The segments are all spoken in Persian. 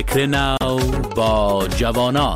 فکر نو با جوانان.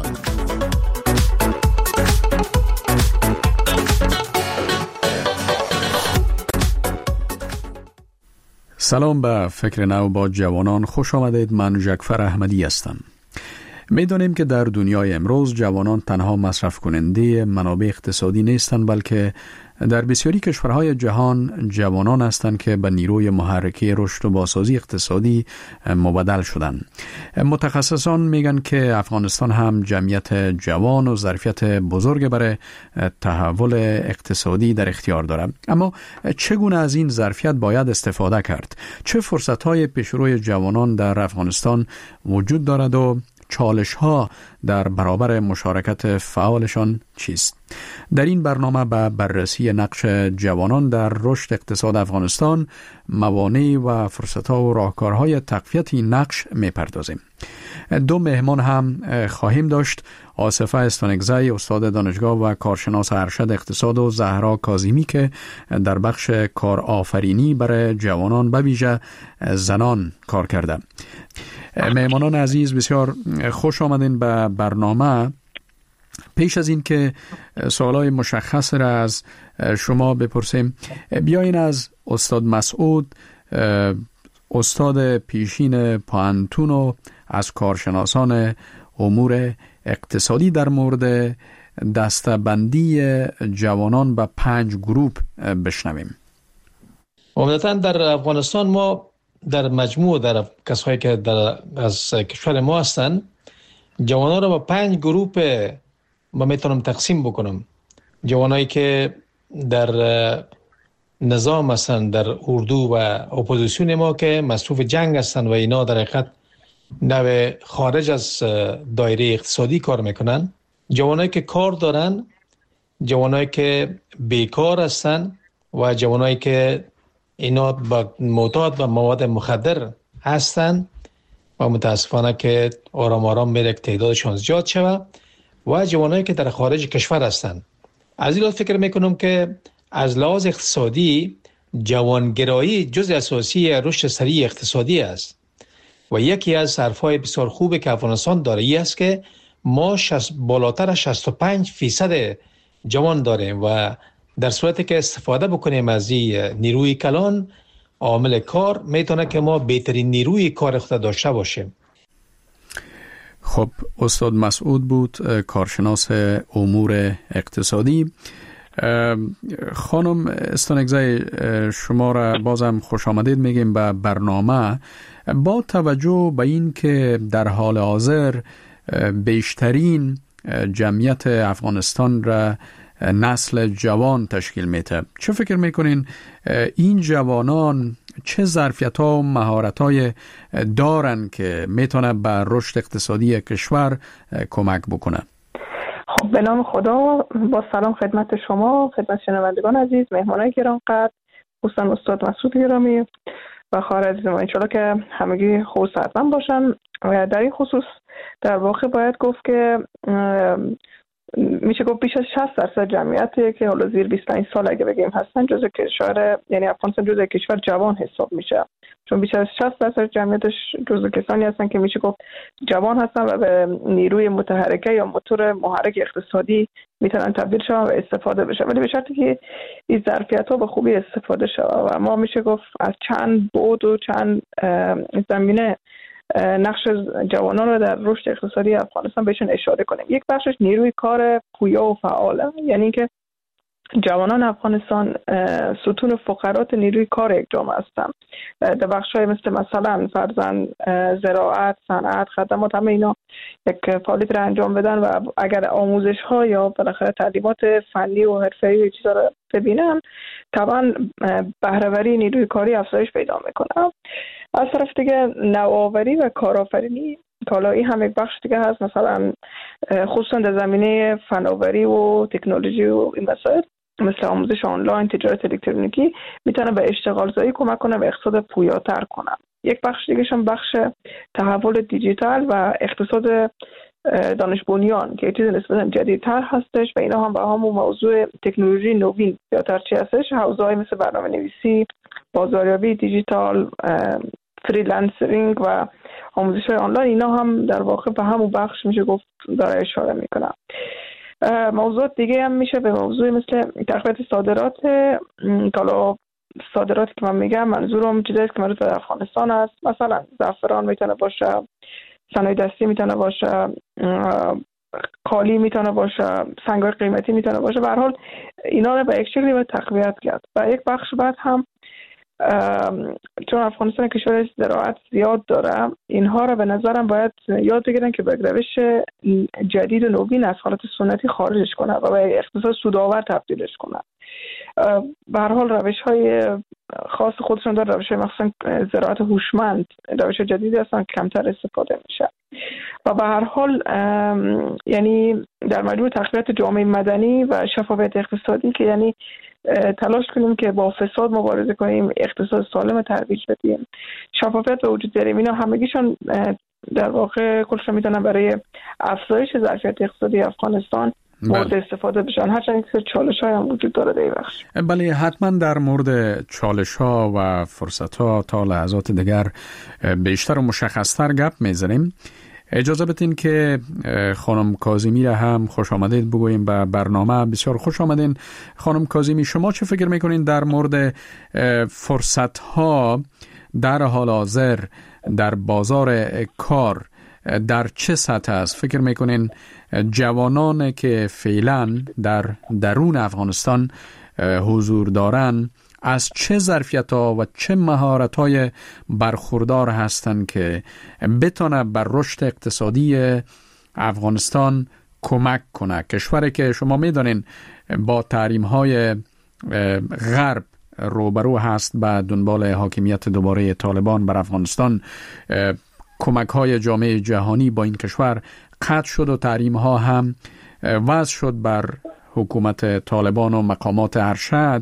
سلام به فکر نو با جوانان، خوش آمدید. من جعفر احمدی هستم. می‌دانیم که در دنیای امروز جوانان تنها مصرف کننده منابع اقتصادی نیستند، بلکه در بسیاری کشورهای جهان جوانان هستند که به نیروی محرکه رشد و بازسازی اقتصادی مبدل شدند. متخصصان میگن که افغانستان هم جمعیت جوان و ظرفیت بزرگ برای تحول اقتصادی در اختیار دارد. اما چگونه از این ظرفیت باید استفاده کرد؟ چه فرصت‌های پیشروی جوانان در افغانستان وجود دارد و چالش ها در برابر مشارکت فعالشان چیست؟ در این برنامه به بررسی نقش جوانان در رشد اقتصاد افغانستان، موانع و فرصت ها و راهکارهای تقویت این نقش میپردازیم. دو مهمان هم خواهیم داشت: آصفه استانکزی، استاد دانشگاه و کارشناس ارشد اقتصاد، و زهرا کاظمی که در بخش کارآفرینی برای جوانان به ویژه زنان کار کرده. مهمانان عزیز، بسیار خوش آمدین به برنامه. پیش از این که سوالای مشخص را از شما بپرسیم، بیاین از استاد مسعود، استاد پیشین پانتون و از کارشناسان امور اقتصادی، در مورد دسته‌بندی جوانان به 5 گروه بشنویم. عمدتاً در افغانستان ما در مجموع در کسایی که از کشور ما هستن، جوانان رو با 5 گروه ما میتونم تقسیم بکنم. جوانایی که در نظام هستن، در اردو و اپوزیسیون ما که مصروف جنگ هستن و اینا در حقیقت نوع خارج از دایره اقتصادی کار میکنن. جوانایی که کار دارن، جوانایی که بیکار هستن و جوانایی که اینا با معتاد و مواد مخدر هستن و متاسفانه که آرام آرام میره که تعدادشان زیاد شود، و جوانایی که در خارج کشور هستن. از این لحاظ فکر میکنم که از لحاظ اقتصادی جوانگرایی جزء اساسی رشد سریع اقتصادی است و یکی از حرفهای بسیار خوبی که افغانستان داره این است که ما بالاتر 65% جوان داریم و در صورتی که استفاده بکنیم از این نیروی کلان، عامل کار، میتونه که ما بهترین نیروی کار خود داشته باشیم. خب، استاد مسعود بود، کارشناس امور اقتصادی. خانم استانکزی، شما را بازم خوش آمدید میگیم به برنامه. با توجه به این که در حال حاضر بیشترین جمعیت افغانستان را نسل جوان تشکیل میده، چه فکر میکنین این جوانان چه ظرفیت‌ها و مهارت‌های دارن که میتونه به رشد اقتصادی کشور کمک بکنه؟ خب، به نام خدا، با سلام خدمت شما، خدمت شنوندگان عزیز، مهمانان گرانقدر، خصوصا استاد مسعود گرامی و خواهر عزیز ما، انشالله که همگی خوب و صحتمند باشن. و در این خصوص در واقع باید گفت که میشه گفت بیش از 60% جمعیتی که حالا زیر 25 سال اگه بگیم هستن جزء کشور، یعنی افغانستان جزء کشور جوان حساب میشه، چون بیش از 60% جمعیتش جزء کسانی هستن که میشه گفت جوان هستن و به نیروی متحرکه یا موتور محرک اقتصادی میتونن تبدیل شون و استفاده بشن، ولی به شرطی که این ظرفیت‌ها به خوبی استفاده شه. و ما میشه گفت از چند بعد و چند زمینه نقش جوانان رو در رشد اقتصادی افغانستان بهشون اشاره کنیم. یک بخشش نیروی کار پویا و فعاله، یعنی اینکه جوانان افغانستان ستون فقرات نیروی کار یک جامعه هستند. در بخش‌های مثلا فرضاً زراعت، صنعت، خدمات، همه اینا یک فعالیت را انجام بدن و اگر آموزش‌ها یا بالاخره تعلیمات فنی و حرفه‌ای چیزا رو ببینن، طبعاً بهره‌وری نیروی کاری افزایش پیدا می‌کنه. از طرف دیگه نوآوری و کارآفرینی کالایی هم یک بخش دیگه هست، مثلا خصوصا در زمینه فناوری و تکنولوژی و این مسائل مثل آموزش آنلاین، تجارت الکترونیکی میتونه به اشتغال زایی کمک کنه و اقتصاد پویاتر کنه. یک بخش دیگه هم بخش تحول دیجیتال و اقتصاد دانش بنیان که چیز نسبتا جدیدتر هستش و اینا هم با همون موضوع تکنولوژی نوین زیادتر چی هستش، حوزه‌های مثل برنامه نویسی، بازاریابی دیجیتال، فریلنسینگ و آموزش‌های آنلاین، اینا هم در واقع به همون بخش میشه گفت داره اشاره میکنم. موضوعات دیگه هم میشه به موضوع مثل تقویت صادرات. حالا صادراتی که من میگم منظورم چیزایی که مربوط به افغانستان است، مثلا زعفران میتونه باشه، صنایع دستی میتونه باشه، کالی میتونه باشه، سنگ‌های قیمتی میتونه باشه. به هر حال اینا رو به یک شکلی باید تقویت کرد. و یک بخش بعد هم چون افغانستان کشور زراعت زیاد داره، اینها رو به نظرم باید یاد بگیرن که به روش جدید و نوین از حالت سنتی خارجش کنه و به اقتصاد سودآور تبدیلش کنه. به هر حال روش‌های خاص خودشون داره، روش‌های مخصوصا زراعت هوشمند، روش جدیدی هستن که کمتر استفاده میشه. و به هر حال یعنی در مجموع تقویت جامعه مدنی و شفافیت اقتصادی که یعنی تلاش کنیم که با فساد مبارزه کنیم، اقتصاد سالم ترویج بدیم، شفافیت به وجود بیاریم، اینا همگیشون در واقع کلش میتونن برای افزایش ظرفیت اقتصادی افغانستان مورد استفاده بشن. هرچند که چالش‌های هم وجود داره در این بخش. بله، حتما در مورد چالش‌ها و فرصت‌ها تا لحظات دیگر بیشتر و مشخص‌تر گپ می‌زنیم. اجازه بدین که خانم کاظمی را هم خوش آمدید بگوییم به برنامه. بسیار خوش آمدین خانم کاظمی. شما چه فکر میکنین در مورد فرصت‌ها در حال حاضر در بازار کار در چه سطح است؟ فکر میکنین جوانان که فعلا در درون افغانستان حضور دارن از چه ظرفیت‌ها و چه مهارت‌های برخوردار هستند که بتونه بر رشد اقتصادی افغانستان کمک کنه؟ کشوری که شما می‌دانین با تحریم‌های غرب روبرو هست به دنبال حاکمیت دوباره طالبان بر افغانستان، کمک‌های جامعه جهانی با این کشور قطع شد و تحریم‌ها هم وضع شد بر حکومت طالبان و مقامات ارشد.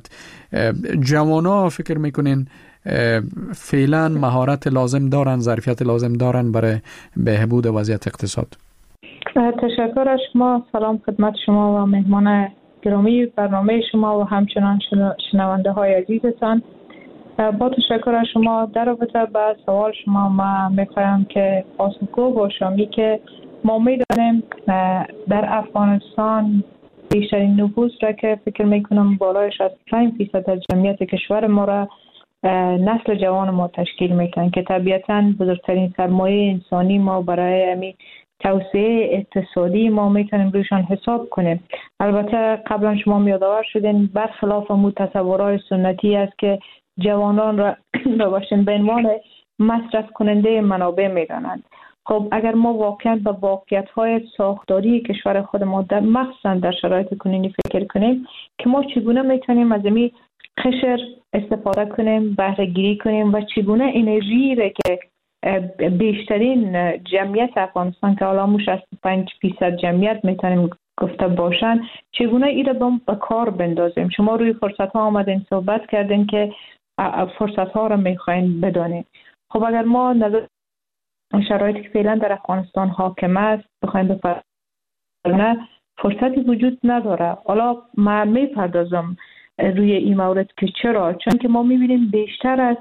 جوانا فکر میکنین فعلا مهارت لازم دارن، ظرفیت لازم دارن برای بهبود وضعیت اقتصاد؟ تشکر از شما. سلام خدمت شما و مهمان گرامی برنامه شما و همچنان شنونده های عزیزتان. با تشکر از شما در رابطه با سوال شما ما میخوایم که پاسخگو باشم که ما میدانیم در افغانستان بیشترین نفوذ را که فکر میکنم بالای 65% از جمعیت کشور ما را نسل جوان ما تشکیل میکنن که طبیعتاً بزرگترین سرمایه انسانی ما برای توسعه اقتصادی ما میتونیم روشان حساب کنیم. البته قبلا شما یادآور شدین برخلاف تصورات سنتی است که جوانان را به عنوان مصرف کننده منابع میدانند. خب اگر ما واقعا به واقعیت‌های ساختاری کشور خود ما در مخصوصا در شرایط کنونی فکر کنیم که ما چگونه میتونیم از این قشر استفاده کنیم، بهره گیری کنیم و چگونه انرژی را که بیشترین جمعیت افغانستان که حالا 65% جمعیت میتونیم گفته باشن، چگونه این را به کار بندازیم. شما روی فرصت‌ها آمدین صحبت کردین که فرصت‌ها را میخواین بدانیم. خب اگر ما نظر شرایطی که فعلا در افغانستان حاکم است بخوایم بپردازیم، فرصتی وجود نداره. حالا من میپردازم روی این مورد که چرا؟ چون که ما میبینیم بیشتر از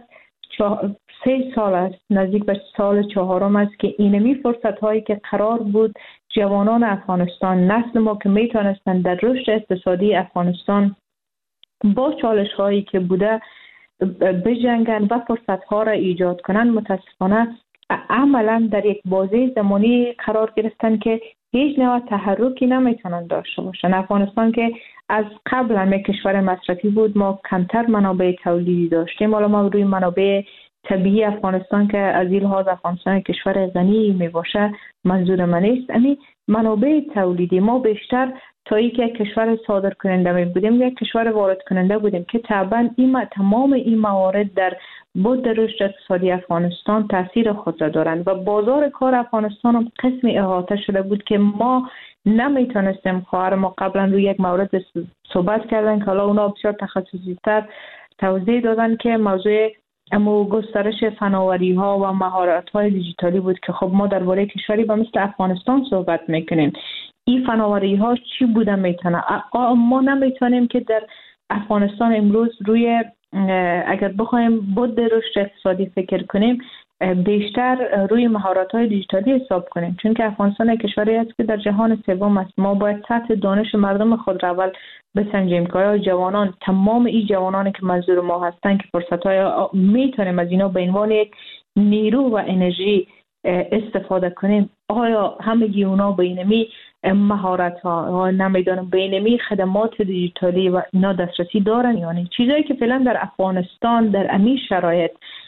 3 سال است، نزدیک به سال 4 است که اینمی فرصت هایی که قرار بود جوانان افغانستان، نسل ما که میتونستند در رشد اقتصادی افغانستان با چالش هایی که بوده بجنگن و فرصت ها را ایجاد کنند، متاسفانه عملا در یک بازه زمانی قرار گرفتن که هیچ نوع تحرکی نمیتونن داشته باشن. افغانستان که از قبل هم یک کشور مصرفی بود، ما کمتر منابع تولیدی داشتیم. حالا ما روی منابع طبیعی افغانستان که از این لحاظ افغانستان کشور غنی می باشه منظور من است، امی منابع تولیدی ما بیشتر تا یک کشور صادر کننده می بودیم یک کشور وارد کننده بودیم که طبعا تمام این موارد در بود رشد اقتصادی افغانستان تاثیر خود را دارند و بازار کار افغانستان هم قسمی احاطه شده بود که ما نمیتونستیم. خواهر ما قبلا روی یک مورد صحبت کردن که حالا اونا بسیار تخصصی تر توضیح دادن که موضوع گسترش فناوری ها و مهارت های دیجیتالی بود که خب ما درباره کشوری با مثل افغانستان صحبت میکنیم. این فناوری ها چی بوده میتونه؟ ما نمیتونیم که در افغانستان امروز روی اگر بخوایم بود رشد اقتصادی فکر کنیم، بیشتر روی مهارت‌های دیجیتالی حساب کنیم، چون که افغانستان یک کشوری است که در جهان سوم است. ما باید سطح دانش مردم خود را اول بسنجیم که آیا جوانان، تمام این جوانانی که منظور ما هستند که فرصت‌های میتونیم از اینا به عنوان یک نیرو و انرژی استفاده کنیم، آیا همگی اونا به اینمی مهارت‌ها نمیدونم به اینمی خدمات دیجیتالی و اینا دسترسی دارن؟ یعنی چیزایی که فعلا در افغانستان در امی شرایط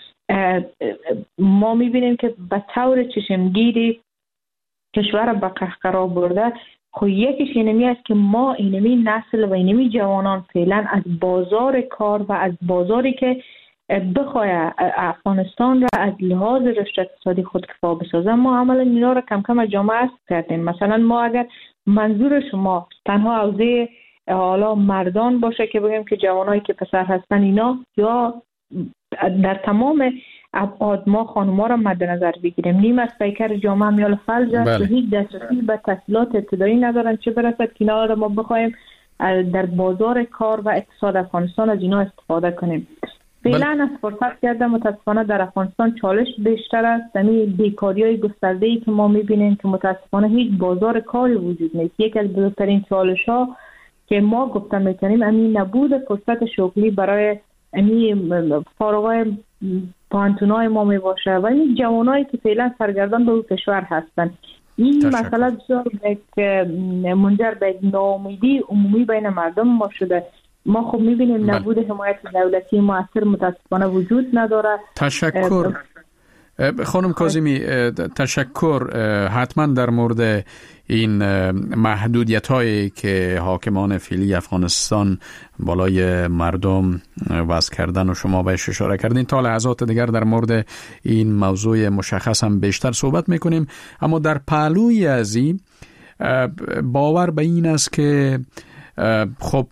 ما میبینیم که به طور چشمگیری کشور به قهقرا برده، خب یکیش اینمی است که ما اینمی نسل و اینمی جوانان فعلا از بازار کار و از بازاری که بخواه افغانستان را از لحاظ رشد اقتصادی خود کفا بسازه، ما عملا اینا را کم کم از جامعه است کردیم. مثلا ما اگر منظور شما تنها حوزه حالا مردان باشه که بگیم که جوانایی که پسر هستن اینا، یا در تمام ابعاد ما خانوما را مد نظر بگیریم، نیم از پیکر جامعه میال فلج است و هیچ دسترسی به تحصیلات ابتدایی ندارن، چه برسد که اینا را ما بخوایم در بازار کار و اقتصاد افغانستان از اینا استفاده کنیم. فعلا از فرصت کرده متاسفانه در افغانستان چالش بیشتر است، یعنی بیکاری‌های گسترده‌ای که ما می‌بینیم که متاسفانه هیچ بازار کاری وجود نیست. یکی از بزرگترین چالش‌ها که ما گفتم می‌تونیم همین نبود فرصت شغلی برای فارغای پانتونای ما میباشه و این جوانایی که فعلا سرگردان به اون کشور هستن. این مسئله بسیار منجر به ناامیدی عمومی بین مردم ما شده. ما خب میبینیم نبود حمایت دولتی مؤثر متاسفانه وجود نداره. تشکر خانم کاظمی، تشکر. حتما در مورد این محدودیت هایی که حاکمان فعلی افغانستان بالای مردم وضع کردن و شما بهش اشاره کردین، تا لحظات دیگر در مورد این موضوع مشخص هم بیشتر صحبت میکنیم. اما در پهلوی از این باور به این است که خب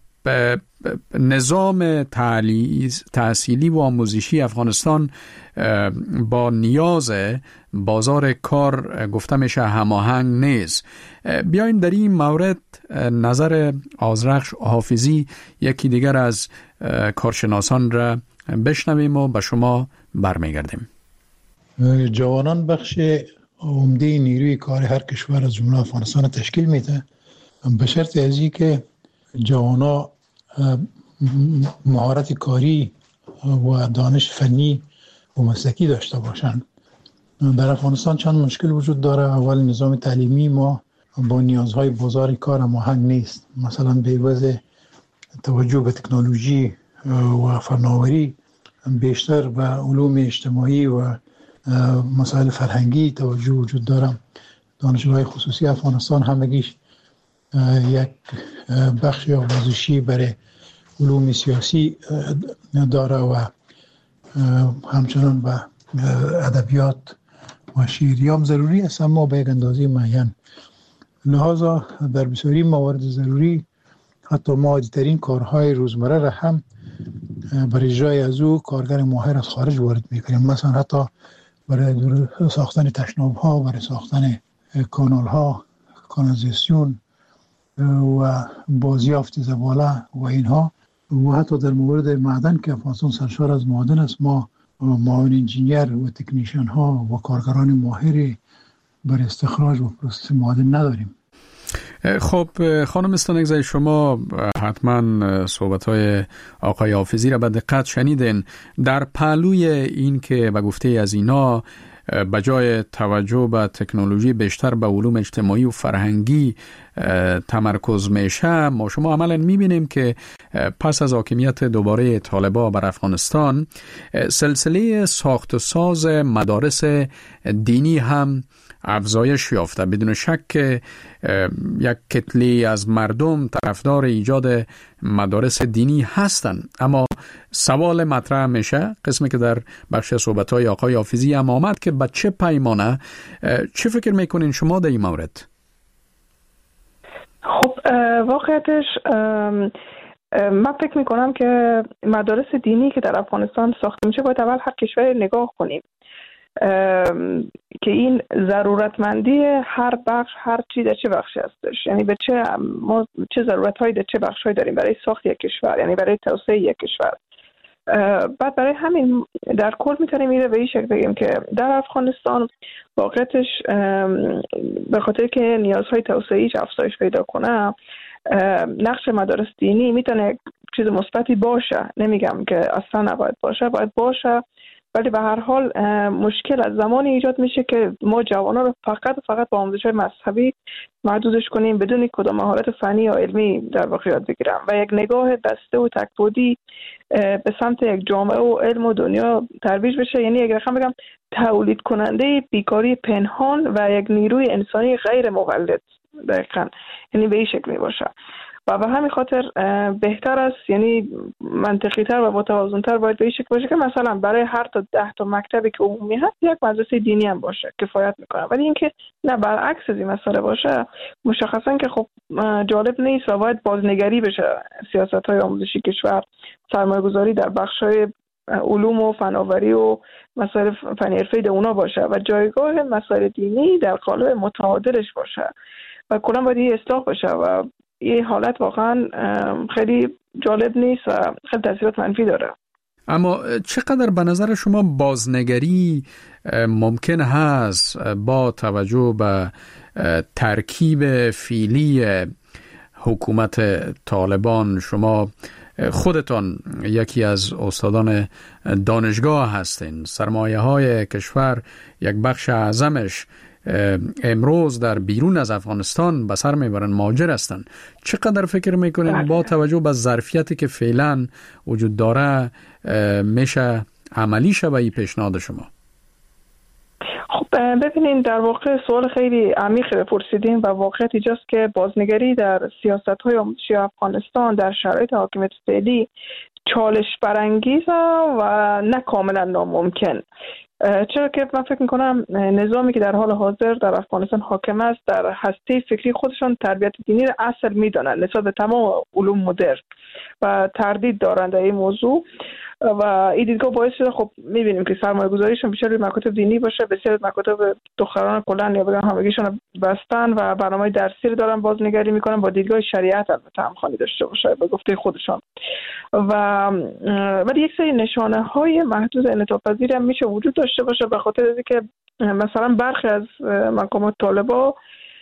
نظام تحصیلی و آموزشی افغانستان با نیاز بازار کار گفته میشه هماهنگ نیست. بیاین در این مورد نظر آذرخش حافظی، یکی دیگر از کارشناسان را بشنویم و به شما برمیگردیم. جوانان بخش عمده نیروی کار هر کشور از جمله افغانستان تشکیل میده، به شرط از این که جوانا مهارت کاری و دانش فنی و مسلکی داشته باشند. در افغانستان چند مشکل وجود داره. اول، نظام تعلیمی ما با نیازهای بازار کار هماهنگ نیست. مثلا به عوض توجه به تکنولوژی و فناوری بیشتر به علوم اجتماعی و مسائل فرهنگی توجه وجود داره. دانشگاه‌های خصوصی افغانستان همگیش یک بخش آموزشی برای علوم سیاسی داره و همچنان به ادبیات و شعری هم ضروری است، اما به یک اندازه معین. لذا در بسیاری موارد ضروری حتی ما عادی‌ترین کارهای روزمره را هم برای اجرای از او کارگر ماهر از خارج وارد میکنیم. مثلا حتی برای ساختن تشناب‌ها، برای ساختن کانال‌ها، کانالیزاسیون و بازیافت زباله و اینها، و حتی در مورد معدن که افغانستان سرشار از معدن است، ما معاون انجینیر و تکنیشن ها و کارگران ماهری برای استخراج و پروسس معدن نداریم. خب خانم استانکزی، شما حتما صحبت‌های آقای حافظی را به دقت شنیدین. در پهلوی این که به گفته از اینا به جای توجه به تکنولوژی بیشتر به علوم اجتماعی و فرهنگی تمرکز میشه، ما شما عملا میبینیم که پس از حاکمیت دوباره طالبان بر افغانستان، سلسله ساخت و ساز مدارس دینی هم افزایش یافته. بدون شک یک کتله از مردم طرفدار ایجاد مدارس دینی هستند، اما سوال مطرح میشه، قسمی که در بخش صحبت‌های آقای حافظی هم آمد، که به چه پیمانه، چه فکر میکنین شما در این مورد؟ خب واقعیتش من فکر میکنم که مدارس دینی که در افغانستان ساخته میشه باید اول هر کشور نگاه کنیم که این ضرورتمندی هر بخش، هر چی در چه بخشی هستش، یعنی به چه ضرورت‌هایی در چه بخش‌هایی داریم برای ساخت یک کشور، یعنی برای توسعه یک کشور. بعد برای همین در کل میتونیم میره به این شکل بگیم که در افغانستان واقعیتش به خاطر که نیازهای توسعه‌ایش افزایش پیدا کنه، نقش مدارس دینی میتونه یک چیز مثبتی باشه. نمیگم که اصلا نباید باشه، باید باشه، ولی به هر حال مشکل از زمانی ایجاد میشه که ما جوانان رو فقط با آموزش‌های مذهبی محدودش کنیم بدون کدام مهارت فنی یا علمی در واقع یاد بگیرم و یک نگاه بسته و تک‌بعدی به سمت یک جامعه و علم و دنیا ترویج بشه. یعنی یک رقم بگم تولید کننده بیکاری پنهان و یک نیروی انسانی غیر مولد، دقیقاً یعنی به این شکل می باشه. و به همین خاطر بهتر است، یعنی منطقی تر و متوازن‌تر باید به این شکل باشه که مثلا برای هر تا 10 تا مکتبی که عمومی هست یک مدرسه دینی هم باشه، کفایت میکنه. ولی اینکه نه برعکس از این مسئله باشه مشخصا که خب جالب نیست و باید بازنگری بشه سیاست‌های آموزشی کشور، سرمایه‌گذاری در بخش‌های علوم و فناوری و مسائل فنی حرفه‌ای در اونا باشه و جایگاه مسائل دینی در قالب متعادلش باشه و کلا باید اصلاح بشه و این حالت واقعا خیلی جالب نیست و خیلی تاثیرات منفی داره. اما چقدر به نظر شما بازنگری ممکن هست با توجه به ترکیب فعلی حکومت طالبان؟ شما خودتان یکی از استادان دانشگاه هستین، سرمایه های کشور یک بخش اعظمش امروز در بیرون از افغانستان به سر میبرن، مهاجر هستن. چقدر فکر میکنین با توجه به ظرفیتی که فعلا وجود داره میشه عملی شه به این پیشنهاد شما؟ خب ببینین، در واقع سوال خیلی عمیقی بپرسیدین و واقعیت اینجاست که بازنگری در سیاست‌های آموزشی افغانستان در شرایط حاکمیت فعلی چالش برانگیز و نه کاملا ناممکن. چرا که من فکر میکنم نظامی که در حال حاضر در افغانستان حاکم است در هسته فکری خودشان تربیت دینی را اصل میدانند نسبت به تمام علوم مدرن و تردید دارند در این موضوع و این دیدگاه باعث شده خب میبینیم که سرمایه گذاریشون بیشتر روی مکاتب دینی باشه، بسیار مکاتب دختران کلن یا بگم همگیشون بستن و برنامه درسی رو دارن بازنگری میکنن با دیدگاه شریعت البته همخوانی داشته باشه به گفته خودشان و ولی یک سری نشانه های محدود انعطاف پذیر هم میشه وجود داشته باشه به خاطر اینکه مثلا برخی از مقامات طالبا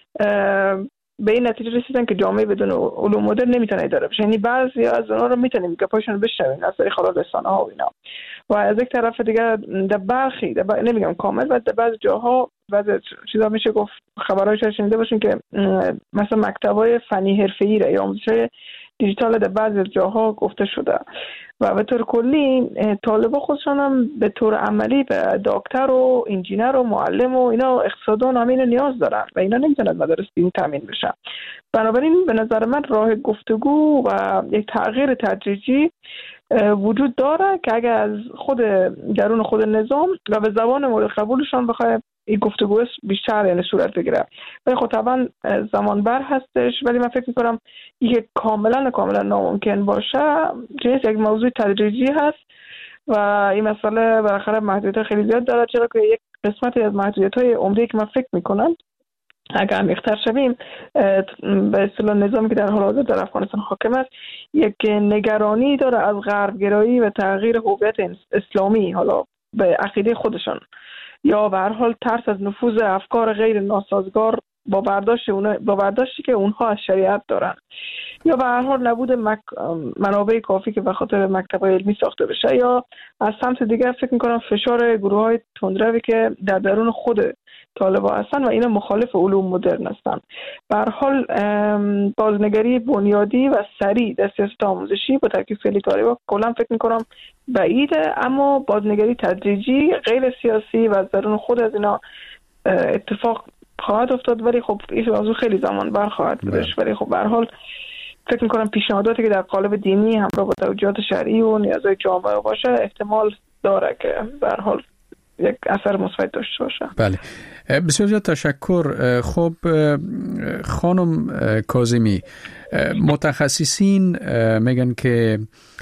به این نتیجه رسیدن که جامعه بدون علوم مدرن نمیتونه اداره بشه. یعنی بعضی از اونها رو میتونیم که پاشون بشنویم از طریق خلال رسانه ها و اینا و از یک طرف دیگه در برخی نمیگم کامل و در بعضی جاها بعضی چیزا میشه گفت خبرایش شنیده باشین که مثلا مکتبای فنی حرفه‌ای را یا آموزش دیجیتال در بعضی جاها گفته شده و به طور کلی طالبا خودشان هم به طور عملی به دکتر و انجینر و معلم و اینا اقتصاددان همین نیاز دارن و اینا نمیتونن مدارس دینی تامین بشن. بنابراین به نظر من راه گفتگو و یک تغییر تدریجی وجود داره که اگر از خود درون خود نظام و به زبان مورد قبولشان بخواه این گفتگو بیشتر یعنی صورت بگیره. ولی خب طبعا زمان بر هستش، ولی من فکر میکنم یک کاملا ناممکن باشه که یک موضوع تدریجی هست و این مسئله بالاخره محدودیت خیلی زیاد داره، چرا که یک قسمتی از محدودیت‌های عمده که من فکر میکنم اگر عمیق‌تر شویم به اصطلاح نظامی که در حال حاضر در افغانستان حاکم است یک نگرانی داره از غربگرایی و تغییر هویت اسلامی حالا به عقیده خودشان یا به هر حال ترس از نفوذ افکار غیر ناسازگار با برداشتی که اونها از شریعت دارن یا به هر حال نبود منابع کافی که به خاطر مکتب‌های علمی ساخته بشه یا از سمت دیگر فکر می‌کنم فشار گروه‌های تندروی که در درون خود طالبان هستن و اینا مخالف علوم مدرن هستن. به هر حال بازنگری بنیادی و سریع در سیاست آموزشی با ترکیب فعلی طالبان کلا فکر می‌کنم بعیده، اما بازنگری تدریجی غیر سیاسی و از درون خود از اینا اتفاق خواهد افتاد، ولی خب این موضوع خیلی زمان بر خواهد بودش. ولی خب به هر حال فکر می‌کنم پیشنهاداتی که در قالب دینی همراه با توجیهات شرعی و نیازهای جامعه باشه احتمال داره که به هر حال یک اثر مثبت داشته باشه. بله، بسیار زیاد تشکر. خب خانم کاظمی، متخصصین میگن که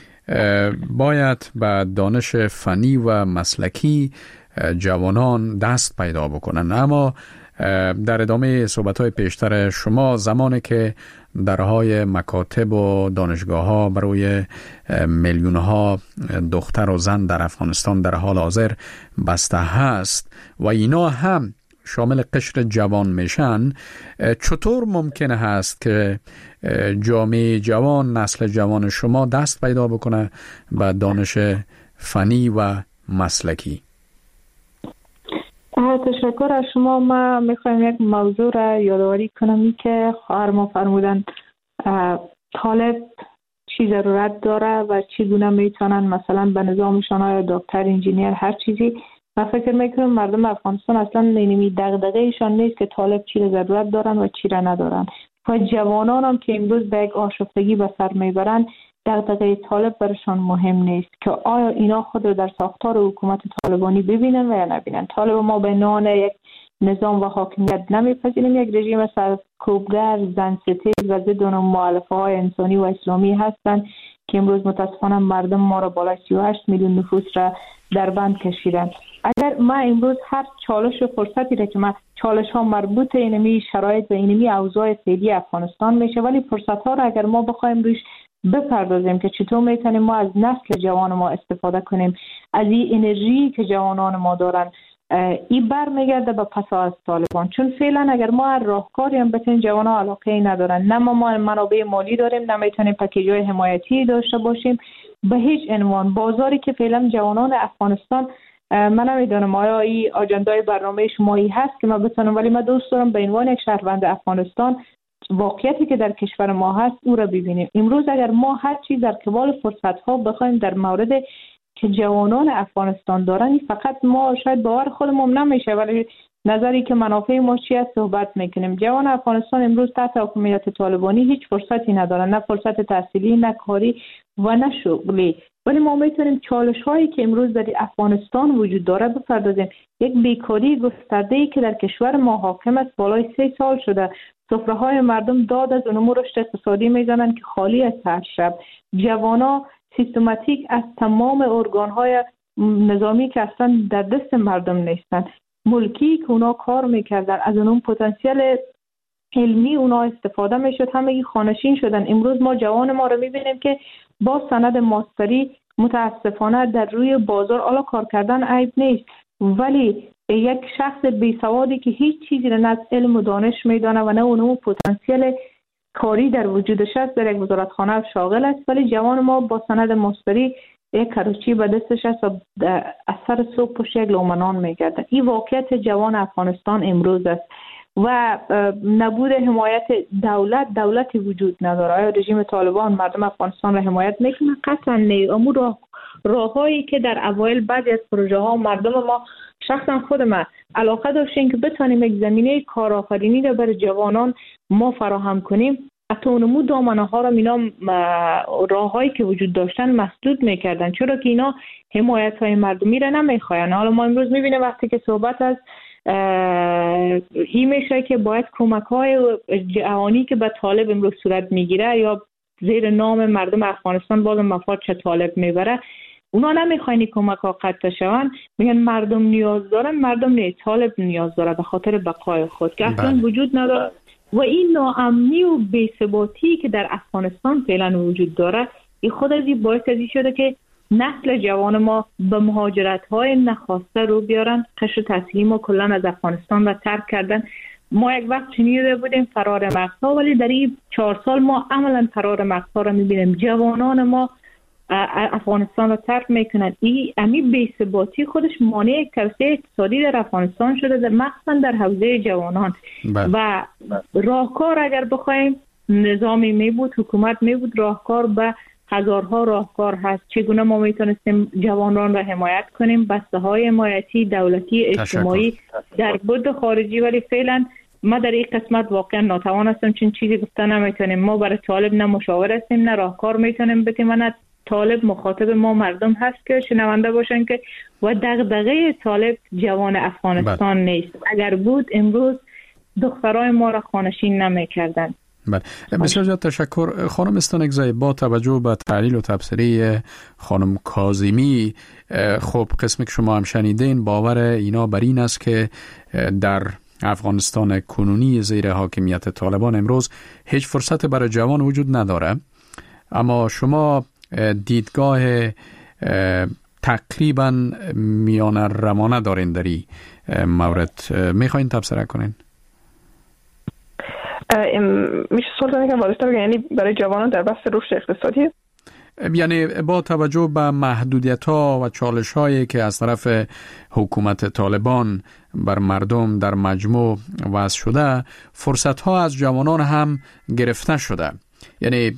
باید با دانش فنی و مسلکی جوانان دست پیدا بکنن، اما در ادامه صحبت‌های پیشتر شما، زمانی که درهای مکاتب و دانشگاه‌ها برای میلیون‌ها دختر و زن در افغانستان در حال حاضر بسته هست و اینا هم شامل قشر جوان میشن، چطور ممکن هست که جامعه جوان، نسل جوان شما دست پیدا بکنه به دانش فنی و مسلکی؟ تشکر از شما. من میخوایم یک موضوع را یادآوری کنم که خواهر ما فرمودن طالب چی ضرورت داره و چگونه میتونن مثلا به نظامشان آیا دکتر، انجینیر، هر چیزی. من فکر میکنم مردم افغانستان اصلا نمیمی دغدغه‌شان نیست که طالب چی را ضرورت دارن و چی را ندارن. و جوانان هم که امروز به یک آشفتگی به سر میبرن، دغدغه طالب برشان مهم نیست که آیا اینا خود رو در ساختار حکومت طالبانی ببینن و یا نبینن. طالب ما به نام یک نظام و حاکمیت نمیپذیریم، یک رژیم سرکوبگر، زن ستیز و ضد مؤلفه های انسانی و اسلامی هستند که امروز متاسفانه مردم ما را بالای 38 میلیون نفوس را در بند کشیدن. اگر ما امروز هر چالش و فرصتی را که ما چالش ها مربوط اینمی شرایط و اینمی اوضاع فعلی افغانستان میشه، ولی فرصت ها را اگر ما بخوایم روش بپردازیم که چطور میتونیم ما از نسل جوان ما استفاده کنیم، از این انرژی که جوانان ما دارن، این برمیگرده به پس از طالبان. چون فعلا اگر ما هر راهکاری هم بتونیم، جوانان علاقه ای ندارن، نه ما منابع مالی داریم، نه میتونیم پکیج‌های حمایتی داشته باشیم به هیچ عنوان. بازاری که فعلا جوانان افغانستان، من نمیدونم آیا این آجندای برنامه شمایی هست که ما بتونم، ولی من دوست دارم به عنوان یک شهروند افغانستان واقعیتی که در کشور ما هست او را ببینیم. امروز اگر ما هر چیز در قبال فرصت ها بخوایم در مورد که جوانان افغانستان دارن، فقط ما شاید باور خودمون نمیشه، ولی نظری که منافع ما چیه صحبت میکنیم. جوان افغانستان امروز تحت حکومت طالبانی هیچ فرصتی ندارن، نه فرصت تحصیلی، نه کاری و نه شغلی. ولی ما میتونیم چالش هایی که امروز در افغانستان وجود داره بپردازیم. یک بیکاری گسترده‌ای که در کشور ما حاکم است بالای 3 سال شده. سفره های مردم داد از نمو رشد اقتصادی میزنن که خالی از هر شب. جوانا سیستماتیک از تمام ارگان های نظامی که اصلا در دست مردم نیستن، ملکی که اونا کار میکردن، از اون پتانسیل علمی اونا استفاده میشد، همگی خانشین شدن. امروز ما جوان ما رو میبینیم که با سند ماستری متاسفانه در روی بازار، حالا کار کردن عیب نیست، ولی یک شخص بیسوادی که هیچ چیزی را نه از علم و دانش میدانه و نه اون پتانسیل کاری در وجودش است، در یک وزارتخانه شاغل است، ولی جوان ما با سند ماستری یک کراچی به دستش است و از سر صبح پشت یک لقمه میگرده. این واقعیت جوان افغانستان امروز است و نبود حمایت دولتی وجود نداره. آیا رژیم طالبان مردم افغانستان را حمایت میکنه؟ قطعا نه. اما راههایی که در اوایل بعضی از پروژه ها مردم ما، شخصا خود ما علاقه داشتیم که بتونیم یک زمینه کارآفرینی را برای جوانان ما فراهم کنیم، حتی اونمو دامنه ها را اینا راههایی که وجود داشتن مسدود میکردن، چرا که اینا حمایت های مردمی را نمیخواین. حالا ما امروز میبینیم وقتی که صحبت از این میشه که باید کمک های جهانی که به طالب امروز صورت میگیره یا زیر نام مردم افغانستان باز مفاد چه طالب میبره، اونا نمیخواین کمک ها قطع شون، میگن مردم نیاز دارن، مردم نه، طالب نیاز داره به خاطر بقای خود که اصلا وجود نداره. و این ناامنی و بی‌ثباتی که در افغانستان فعلا وجود داره، این خود از این باعث شده که نسل جوان ما به مهاجرت‌های نخواسته رو بیارن. قشر تحصیلی ما کلا از افغانستان را ترک کردن. ما یک وقت شنیده بودیم فرار مغزها، ولی در این 4 سال ما عملا فرار مغزها را می‌بینیم. جوانان ما افغانستان را ترک میکنن. این بی‌ثباتی خودش مانع توسعه اقتصادی در افغانستان شده، مخصوصا در حوزه جوانان. و راهکار اگر بخوایم نظامی می بود، حکومت می بود، راهکار به هزارها راهکار هست. چگونه ما میتونستیم جوانان را حمایت کنیم، بسته های حمایتی دولتی اجتماعی در بود خارجی. ولی فعلا ما در این قسمت واقعا ناتوان هستم، چون چیزی گفته نمیتونیم. ما برای طالب نه مشاور هستیم نه راهکار میتونیم بتیم، نه طالب مخاطب ما مردم هست که شنونده باشن که و دغدغه طالب جوان افغانستان نیست. اگر بود امروز دخترای ما را خانشین نمیکردن. بله، بسیار زیاد تشکر خانم استانکزی. با توجه به تحلیل و تبصره خانم کاظمی، خب قسمی که شما هم شنیدین، باور اینا بر این است که در افغانستان کنونی زیر حاکمیت طالبان امروز هیچ فرصت برای جوان وجود نداره، اما شما دیدگاه تقریبا میان روانه دارین در این مورد، میخواین تبصره کنین؟ میشه سوال کنید که واضح بگم یعنی برای جوانان در بحث رشد اقتصادی، یعنی با توجه به محدودیت‌ها و چالش‌هایی که از طرف حکومت طالبان بر مردم در مجموع وضع شده، فرصت‌ها از جوانان هم گرفته شده. یعنی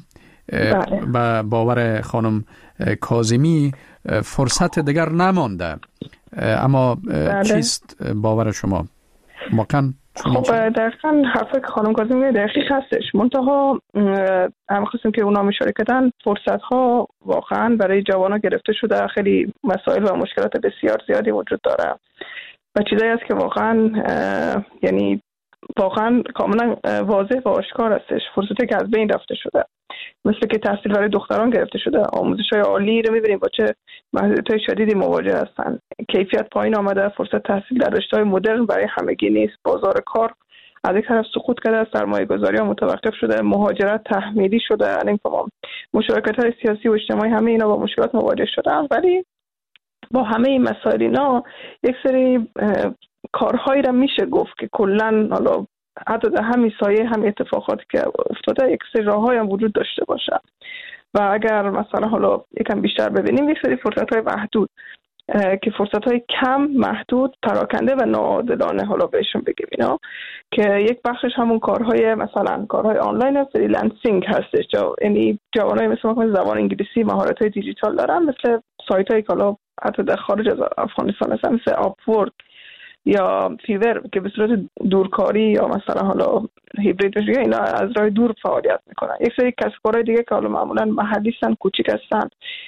با باور خانم کاظمی فرصت دیگر نمانده، اما چیست باور شما؟ واقعا خب دقیقا حرفی که خانم کاظمی دقیق هستش، منتها هم خواستیم که اونا اشاره کردن فرصت ها واقعا برای جوانان گرفته شده، خیلی مسائل و مشکلات بسیار زیادی وجود داره و چیزایی است که واقعا یعنی واقعا کاملا واضح و آشکار هستش، فرصتی که از بین رفته شده، مثل که تحصیل برای دختران گرفته شده، آموزش‌های عالی رو می‌بینیم با چه محدودیت‌های شدیدی مواجه هستن، کیفیت پایین آمده، فرصت تحصیل در رشته‌های مدرن برای همگی نیست، بازار کار از یک طرف سقوط کرده، سرمایه‌گذاری‌ها متوقف شده، مهاجرت تحمیلی شده، الان مشارکت‌های سیاسی و اجتماعی همه اینا با مشکلات مواجه شدن. ولی با همه این مسائل اینا یک سری کارهایی را میشه گفت که کلاً حالا حتی در همین سایه هم اتفاقاتی که افتاده یک سری راه‌های هم وجود داشته باشه و اگر مثلا حالا یکم بیشتر ببینیم یک سری فرصت‌های محدود که فرصت‌های کم، محدود، پراکنده و ناعادلانه حالا بهشون بگیم اینا، که یک بخشش همون کارهای مثلا کارهای آنلاین فریلنسینگ هستش، یعنی جوانای مثل ما زبان انگلیسی، مهارت‌های دیجیتال دارن، مثل سایت‌هایی که حالا حتی در خارج از افغانستان هستن مثل آپورک یا فیور که به صورت دورکاری یا مثلا حالا هیبرید بشه، اینا از راه دور فعالیت میکنن. یک سری کسب و کارهای دیگه که حالا معمولا محلی هستن، کوچیک هستن،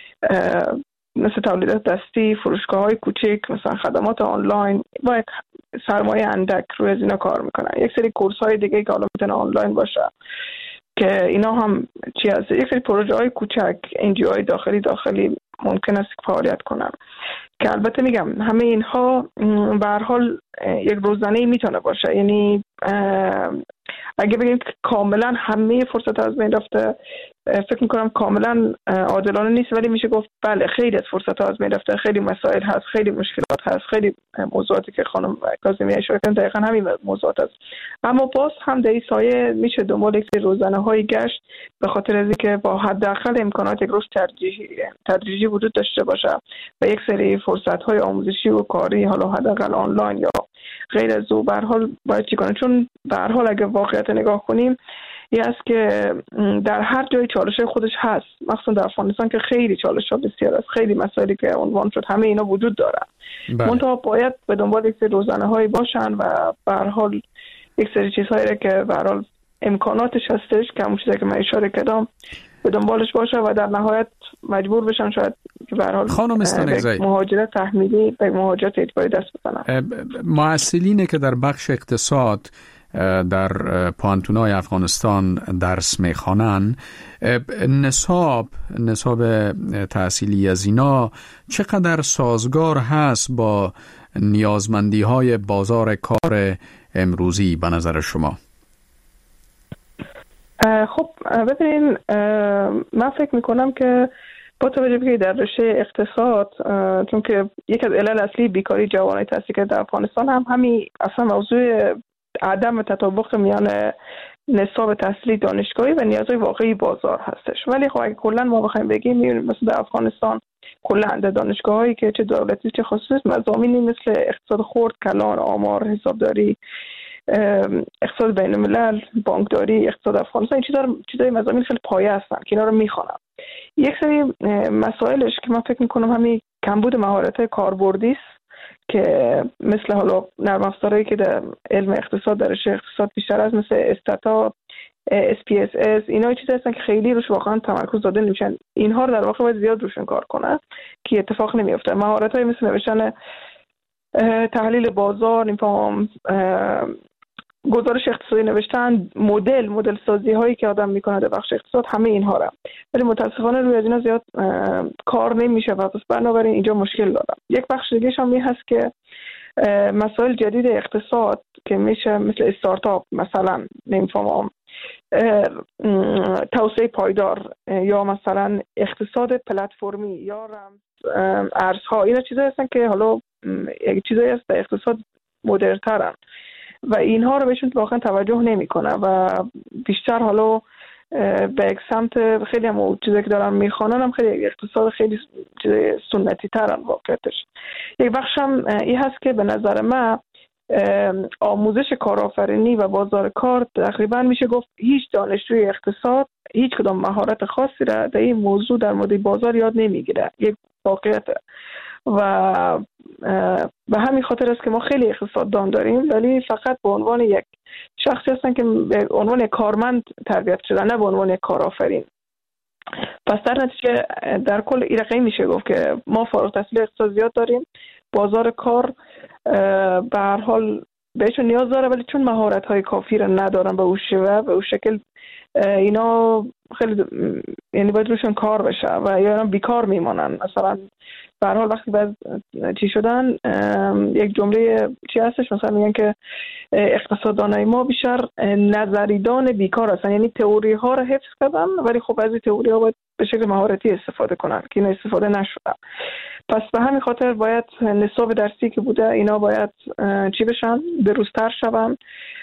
مثل تولیدات دستی، فروشگاه‌های کوچیک، مثلا خدمات آنلاین با یک سرمایه اندک روی از اینا کار میکنن. یک سری کورس‌های دیگه که حالا میتونه آنلاین باشه که اینا هم چی هست، یک سری پروژه‌های کوچک NGOهای داخلی ممکن است فعالیت کنن که البته میگم همه اینها به هر حال یک روزانه‌ای میتونه باشه، یعنی اگه بگیم که کاملا همه فرصت از بین رفته فکر میکنم کاملا عادلانه نیست، ولی میشه گفت بله خیلی از فرصت ها از بین رفته، خیلی مسائل هست، خیلی مشکلات هست، خیلی موضوعاتی که خانم کاظمی اشاره کردن دقیقاً همین موضوعات هست، اما باز هم در این سایه میشه دنبال یک سری روزانه‌های گشت به خاطر از اینکه با حداقل امکانات یک رشد تدریجی وجود داشته باشه و یک سری فرصت‌های آموزشی و کاری حالا حداقل آنلاین یا غیر از او به هر حال باید چی کنه، چون به هر حال اگه واقعیت نگاه کنیم این است که در هر جای چالش خودش هست، مخصوصا در افغانستان که خیلی چالش‌ها بسیار است، خیلی مسائلی که عنوان شد همه اینا وجود داره، منتها باید به دنبال یک سری روزانه‌هایی باشن و به هر حال یک سری چیزهایی که به هر حال امکاناتش هستش که همون چیزی که من اشاره کردم به دنبالش باشه و در نهایت مجبور بشن شاید به هر حال خانم استانکزی مهاجرت تحمیلی به مهاجرت اجباری دست بزنن. معسلینی که در بخش اقتصاد در پوانتونای افغانستان درس میخوانن، نصاب تحصیلی از اینا چقدر سازگار هست با نیازمندی های بازار کار امروزی به نظر شما؟ خب ببینین من فکر میکنم که با توجه به در رشته اقتصاد، چون که یک از علل اصلی بیکاری جوانای تحصیل کرده در افغانستان هم همین اصلا موضوع عدم تطابق میان نصاب تحصیلی دانشگاهی و نیازهای واقعی بازار هستش. ولی خب اگه کلا ما بخوایم بگیم مثلا در افغانستان کلا در دانشگاهایی که چه دولتی چه خصوصی مضامینی مثل اقتصاد خرد، کلان، آمار، حسابداری، اقتصاد بین الملل، بانکداری، اقتصاد افغانستان، این چیزای مضامین خیلی پایه هستن که اینا رو میخوانم. یک سری مسائلش که من فکر میکنم همین کمبود مهارت‌های کاربردی است که مثل حالا نرم افزارهایی که در علم اقتصاد در رشته اقتصاد بیشتر از مثل استاتا، SPSS، اینا چیزا هستن که خیلی روش واقعا تمرکز داده نمیشن، اینها رو در واقع باید زیاد روشون کار کنن که اتفاق نمیفته. مهارت‌های مثل نوشتن تحلیل بازار، نمی‌فهمم گزارش اقتصادی نوشتن، مدل سازی هایی که آدم میکنه در بخش اقتصاد، همه اینها را، ولی متاسفانه روی از اینا زیاد کار نمیشه و پس بنابراین اینجا مشکل دارم. یک بخش دیگه هم این هست که مسائل جدید اقتصاد که میشه مثل استارتاپ مثلا نمیفهمم توسعه پایدار یا مثلا اقتصاد پلتفرمی یا ارزها، اینا چیزایی هستن که حالا یک چیزایی هست در اقتصاد مدرن‌ترن و اینها رو بهشون واقعا توجه نمیکنه و بیشتر حالا به یک سمت خیلی هم چیزایی که دارن میخوانن هم خیلی اقتصاد خیلی سنتی ترن واقعیتش. یک بخش هم این هست که به نظر من آموزش کارآفرینی و بازار کار تقریبا میشه گفت هیچ دانشجوی اقتصاد هیچ کدام مهارت خاصی را در این موضوع در مورد بازار یاد نمیگیره. یک واقعیت و به همین خاطر است که ما خیلی اقتصاددان داریم ولی فقط به عنوان یک شخصی هستن که به عنوان یک کارمند تربیت شدن، نه به عنوان یک کارآفرین. پس در نتیجه در کل این رقمی میشه گفت که ما فارغ التحصیل اقتصاد زیاد داریم، بازار کار به هر حال بهشون نیاز داره ولی چون مهارت های کافی را ندارن به اون شکل اینا خیلی یعنی باید روشون کار بشه و یا بیکار میمانن. مثلا به هر حال وقتی بعد چی شدن یک جمله چی هستش مثلا میگن که اقتصاددانای ما بیشتر نظریدان بیکار هستن، یعنی تئوری ها رو حفظ کردن ولی خب از این تئوری ها باید به شکل مهارتی استفاده کنن که اینا استفاده نشدن. پس به همین خاطر باید نصاب درسی که بوده اینا باید چی بشن بروزتر شون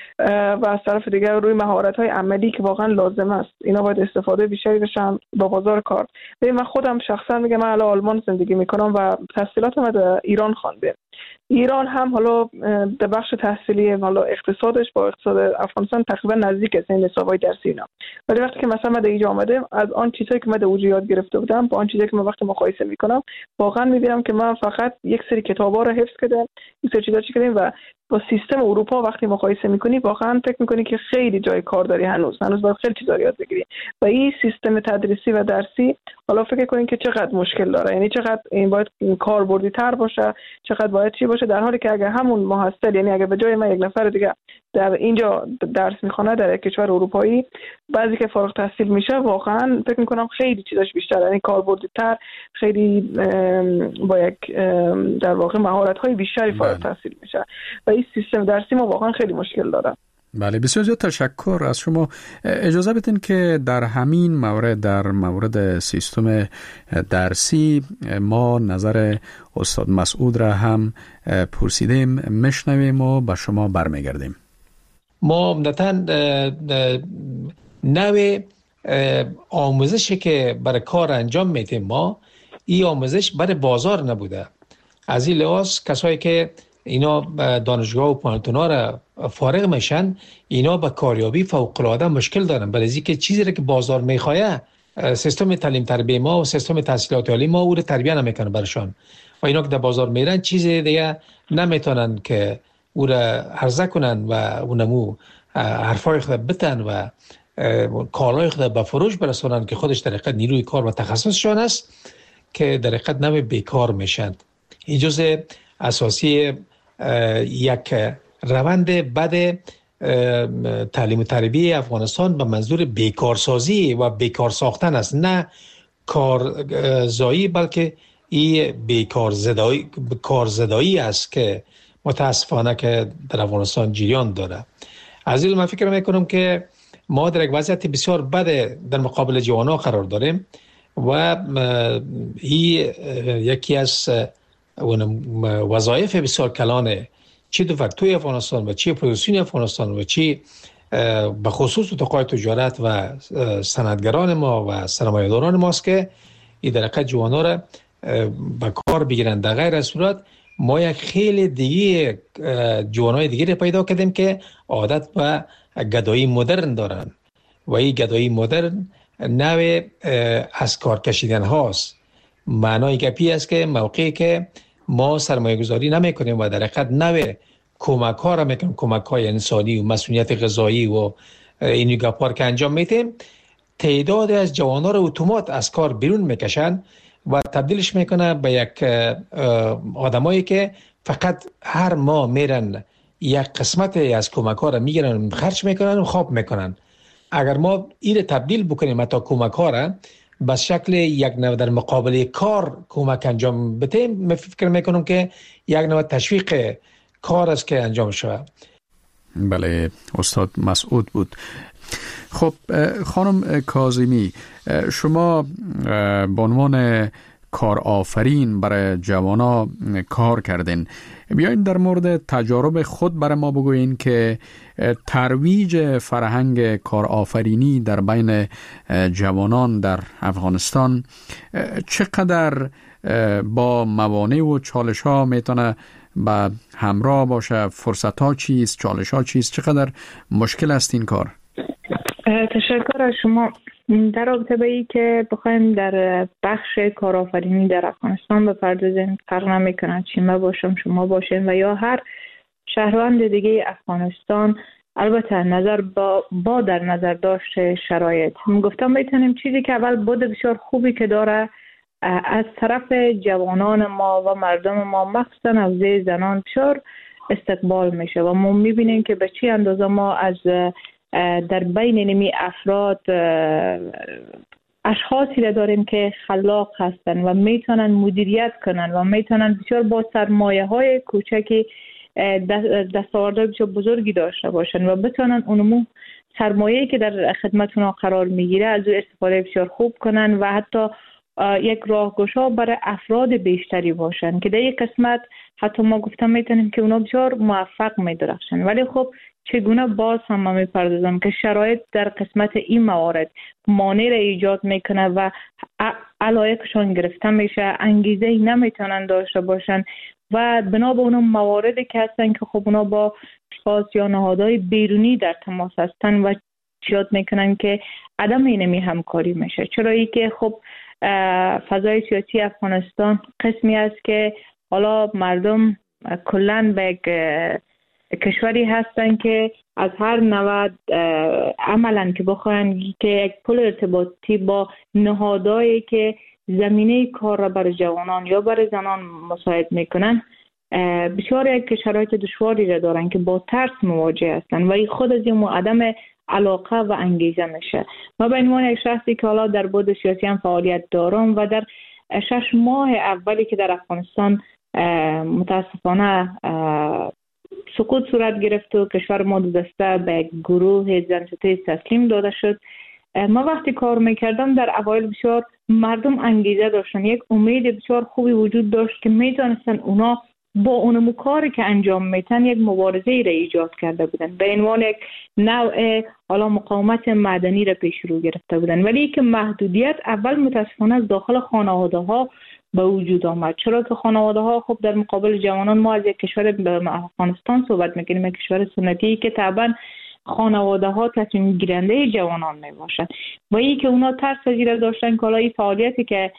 و از طرف دیگر روی مهارت‌های عملی که واقعا لازم است اینا باید استفاده بیشتری بشن با بازار کار. من خودم شخصا میگم من الان آلمان زندگی میکنم و تحصیلاتم در ایران خوندم. ایران هم حالا در بخش تحصیلی حالا اقتصادش با اقتصاد افغانستان تقریبا نزدیک است این نصاب‌های درسی اینا. ولی وقتی که مثلا من اینجا آمدم از آن چیزایی که من در اونجا یاد گرفته بودم با آن چیزایی که من وقتی مقایسه میکنم واقعا میبینم که من فقط یک سری کتابا رو حفظ کردم، یک سری چیزا کردم و با سیستم اروپا وقتی مقایسه میکنی واقعا فکر میکنی که خیلی جای کار داری، هنوز باید خیلی چیزا یاد بگیری و این سیستم تدریسی و درسی حالا فکر کنین که چقدر مشکل داره، یعنی چقدر این باید کاربردی تر باشه، چقدر باید چی باشه، در حالی که اگر همون محصل یعنی اگر به جای من یک نفر دیگه در اینجا درس میخونه در یک کشور اروپایی بعضی که فارغ التحصیل میشه واقعا فکر میکنم خیلی چیزاش بیشتره، یعنی کاربردی تر، خیلی با یک در واقع مهارت های بیشتری فارغ التحصیل میشه و این سیستم درسی ما واقعا خیلی مشکل داره. بله بسیار زیاد تشکر از شما. اجازه بدین که در همین مورد در مورد سیستم درسی ما نظر استاد مسعود را هم پرسیدیم، مشنویم و به شما برمیگردیم. ما عمدتاً نوع آموزشی که برای کار انجام میدیم ما این آموزش برای بازار نبوده. از این لحاظ کسایی که اینا دانشگاه و پانتونا را فارغ میشن اینا با کاریابی فوق‌العاده مشکل دارن، برای اینکه چیزی را که بازار میخواه سیستم تعلیم تربیه ما و سیستم تحصیلات عالی ما او رو تربیه نمیکنه برشان و اینا که در بازار میرن چیز دیگه نمیتونن که او را عرضه کنن و اونمو حرفای خود بتن و کالای خود به فروش برسونن که خودش در حقیقت نیروی کار و تخصصشان است که در حقیقت نمی بیکار میشن. این جزء اساسی یک روند بد تعلیم و تربیه افغانستان به منظور بیکارسازی و بیکار ساختن است، نه کارزایی بلکه این کارزدایی است که متاسفانه که در افغانستان جریان داره. از این من فکر میکنم که ما در یک وضعیت بسیار بد در مقابل جوانان قرار داریم و این یکی از وظایف بسیار کلان چی دفکتوی افغانستان و چی پروزیسیون افغانستان و چی به خصوص اتقای تجارت و صنعتگران ما و سرمایه‌داران ماست که این در حقیقت جوانا را به کار بگیرند. در غیر از صورت ما یک خیلی دیگه جوانای دیگه پیدا کردیم که عادت به گدایی مدرن دارن و این گدایی مدرن نوع از کار کشیدن هاست. معنای گپی است که موقعی که ما سرمایه گذاری نمی کنیم و در حقیقت نوع کمک ها را میکنیم، کمک های انسانی و مسئولیت غذایی و اینی گپار که انجام میتیم، تعداد از جوانان را اتومات از کار بیرون میکشن و تبدیلش میکنه به یک آدمایی که فقط هر ماه میرن یک قسمت از کمک ها را میگیرن، خرج میکنن و خواب میکنن. اگر ما این تبدیل بکنیم تا کمک ها را به شکل یک نوع در مقابل کار کمک انجام بدیم، من فکر میکنم که یک نوع تشویق کار است که انجام شود. بله، استاد مسعود بود. خب خانم کاظمی، شما به عنوان کارآفرین برای جوانا کار کردین. بیاین در مورد تجارب خود برای ما بگوین که ترویج فرهنگ کارآفرینی در بین جوانان در افغانستان چقدر با موانع و چالش ها میتونه با همراه باشه؟ فرصت ها چیست؟ چالش ها چیست؟ چقدر مشکل است این کار؟ تشکر از شما. در رابطه با این که بخوایم در بخش کارآفرینی در افغانستان بپردازیم، فرق نمیکنه چی ما باشم شما باشیم و یا هر شهروند دیگه افغانستان، البته نظر با در نظر داشت شرایط. گفتم میتونیم چیزی که اول بود بسیار خوبی که داره از طرف جوانان ما و مردم ما، مخصوصا حوزه زنان، بسیار استقبال میشه و ما میبینیم که به چی اندازه ما از در بین نمی افراد اشخاصی را داریم که خلاق هستن و میتونن مدیریت کنن و میتونن بسیار با سرمایه های کوچکی دستاوردهای بسیار بزرگی داشته باشن و بتونن اونمو سرمایه‌ای که در خدمت اونا قرار میگیره از او استفاده بسیار خوب کنن و حتی یک راهگشا برای افراد بیشتری باشن که در یک قسمت حتی ما گفتم میتونیم که اونا بسیار موفق میدرخشن. ولی خب چگونه باز هم من میپردازم که شرایط در قسمت این موارد مانع را ایجاد میکنه و علایقشان گرفته میشه، انگیزه ای نمیتونن داشته باشن و بنا به اون مواردی که هستن که خب اونا با اشخاص یا نهادهای بیرونی در تماس هستن و ایجاد میکنن که عدم اینمی همکاری میشه. چرا ای که خب فضای سیاسی افغانستان قسمی است که حالا مردم کلن به یک کشوری هستن که از هر نوع عملا که بخواین که یک پل ارتباطی با نهادهایی که زمینه کار را برای جوانان یا برای زنان مساعد میکنن، بسیار یک شرایط دشواری را دارن که با ترس مواجه هستن و این خود از این عدم علاقه و انگیزه میشه. ما به عنوان یک شخصی که حالا در بود سیاسی هم فعالیت دارم و در 6 ماه اولی که در افغانستان متاسفانه سقوط صورت گرفت و کشور ما دو دسته به گروه زنسته‌ای تسلیم داده شد، ما وقتی کار میکردم در اوایل بسیار مردم انگیزه داشتن، یک امید بسیار خوبی وجود داشت که میتونستن اونا با اونمو کاری که انجام میتن یک مبارزه ای را ایجاد کرده بودن، به عنوان یک نوع حالا مقاومت مدنی را پیش رو گرفته بودن. ولی که محدودیت اول متاسفانه از داخل خانواده ها به وجود آمد. چرا که خانواده ها خب در مقابل جوانان، ما از یک کشور به افغانستان صحبت میکنیم، یک کشور سنتی که طبعا خانواده ها تصمیم گیرنده جوانان می باشند و این که اونا ترس از این داشتن که حالا فعالیتی که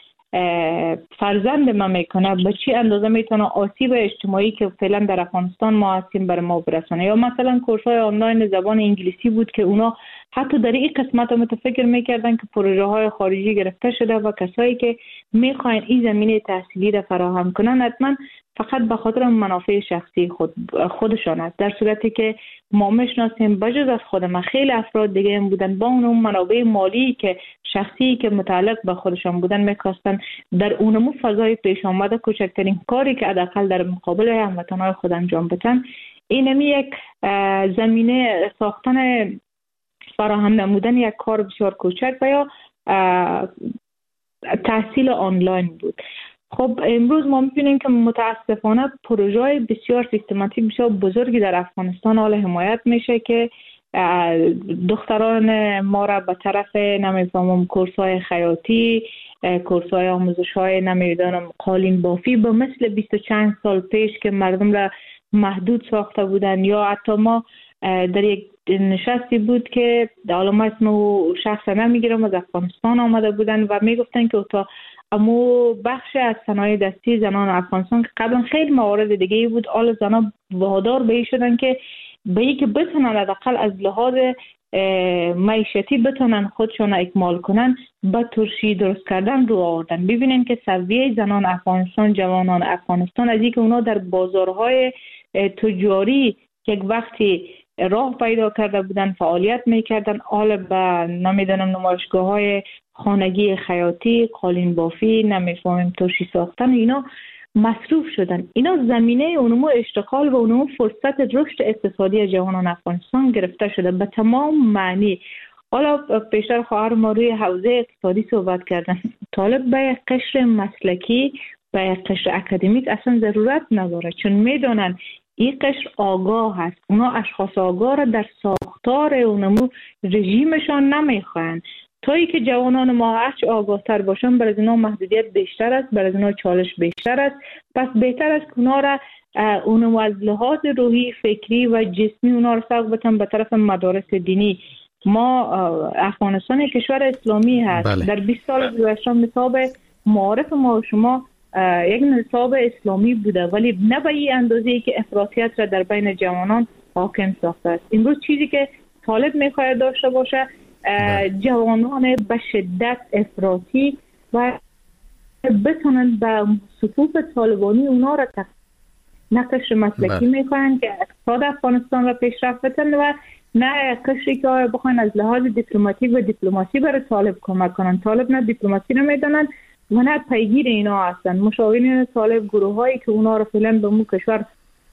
فرزند ما میکنه به چی اندازه میتونه آسیب اجتماعی که فعلا در افغانستان ما هستیم برای ما برسونه. یا مثلا کورس‌های آنلاین زبان انگلیسی بود که اونا حتی در این قسمت متفکر میکردن که پروژه های خارجی گرفته شده و کسایی که میخواین این زمینه تحصیلی را فراهم کنن حتما فقط به خاطر منافع شخصی خودشان است، در صورتی که ما میشناسیم بجز از خود ما خیلی افراد دیگه هم بودن با اون منابع مالی که شخصی که متعلق به خودشان بودن میخواستن در اونمو فضای پیش آمده کوچکترین کاری که حداقل در مقابل هموطنان خود انجام بدن، اینمی یک زمینه ساختن فراهم نمودن یک کار بسیار کوچک و یا تحصیل آنلاین بود. خب امروز ما می‌بینیم که متاسفانه پروژه‌های بسیار سیستماتیک بسیار بزرگی در افغانستان حال حمایت میشه که دختران ما را به طرف نمیفهمم کورس‌های خیاطی، کورس‌های آموزش‌های نمیدونم قالین بافی به مثل 20 چند سال پیش که مردم را محدود ساخته بودن. یا حتی ما در یک نشستی بود که حالا ما اسم شخص نمیگیرم از افغانستان آمده بودن و میگفتن که تا اما بخش از صنایع دستی زنان افغانستان که قبلا خیلی موارد دیگه بود، حالا زنان وادار به این شدن که به این که بتونن حداقل از لحاظ معیشتی بتونن خودشون اکمال کنن به ترشی درست کردن رو آوردن. ببینین که سویه زنان افغانستان، جوانان افغانستان از این که اونا در بازارهای تجاری که یک وقتی راه پیدا کرده بودن فعالیت میکردن، حالا به نمیدونم نمایشگاه های خانگی خیاطی، قالین بافی، نمیفهمیم ترشی ساختن، اینا مصروف شدن. اینا زمینه اونمو اشتغال و اونمو فرصت رشد اقتصادی جوانان افغانستان گرفته شده به تمام معنی. حالا پیشتر خواهر ما روی حوزه اقتصادی صحبت کردن. طالب به قشر مسلکی به قشر اکادمیک اصلا ضرورت نداره، چون میدونن این قشر آگاه هست. اونا اشخاص آگاه را در ساختار اونمو رژیمشان نمیخواین. تا ای که جوانان ما هرچه آگاه تر باشن برای اینا محدودیت بیشتر است، برای اینا چالش بیشتر است. پس بهتر است که اونا را اونمو از لحاظ روحی، فکری و جسمی اونا را سوق بتن به طرف مدارس دینی. ما افغانستان کشور اسلامی هست. بله. در 20 سال گذشته نصاب معارف ما و شما یک نصاب اسلامی بوده، ولی نه به این اندازه‌ای که افراطیت را در بین جوانان حاکم ساخته است. امروز چیزی که طالب می‌خواهد داشته باشه جوانان به شدت افراطی و بتونن به صفوف طالبانی اونا را نقش مسلکی می‌خواهند که اقتصاد افغانستان را پیشرفت بدن و نه قشری که بخواین از لحاظ دیپلماتیک و دیپلماسی برای طالب کمک کنن. طالب نه دیپلماسی نمیدونن و نه پیگیر اینا هستن. مشاورین طالب گروهایی که اونا رو فعلا به مو کشور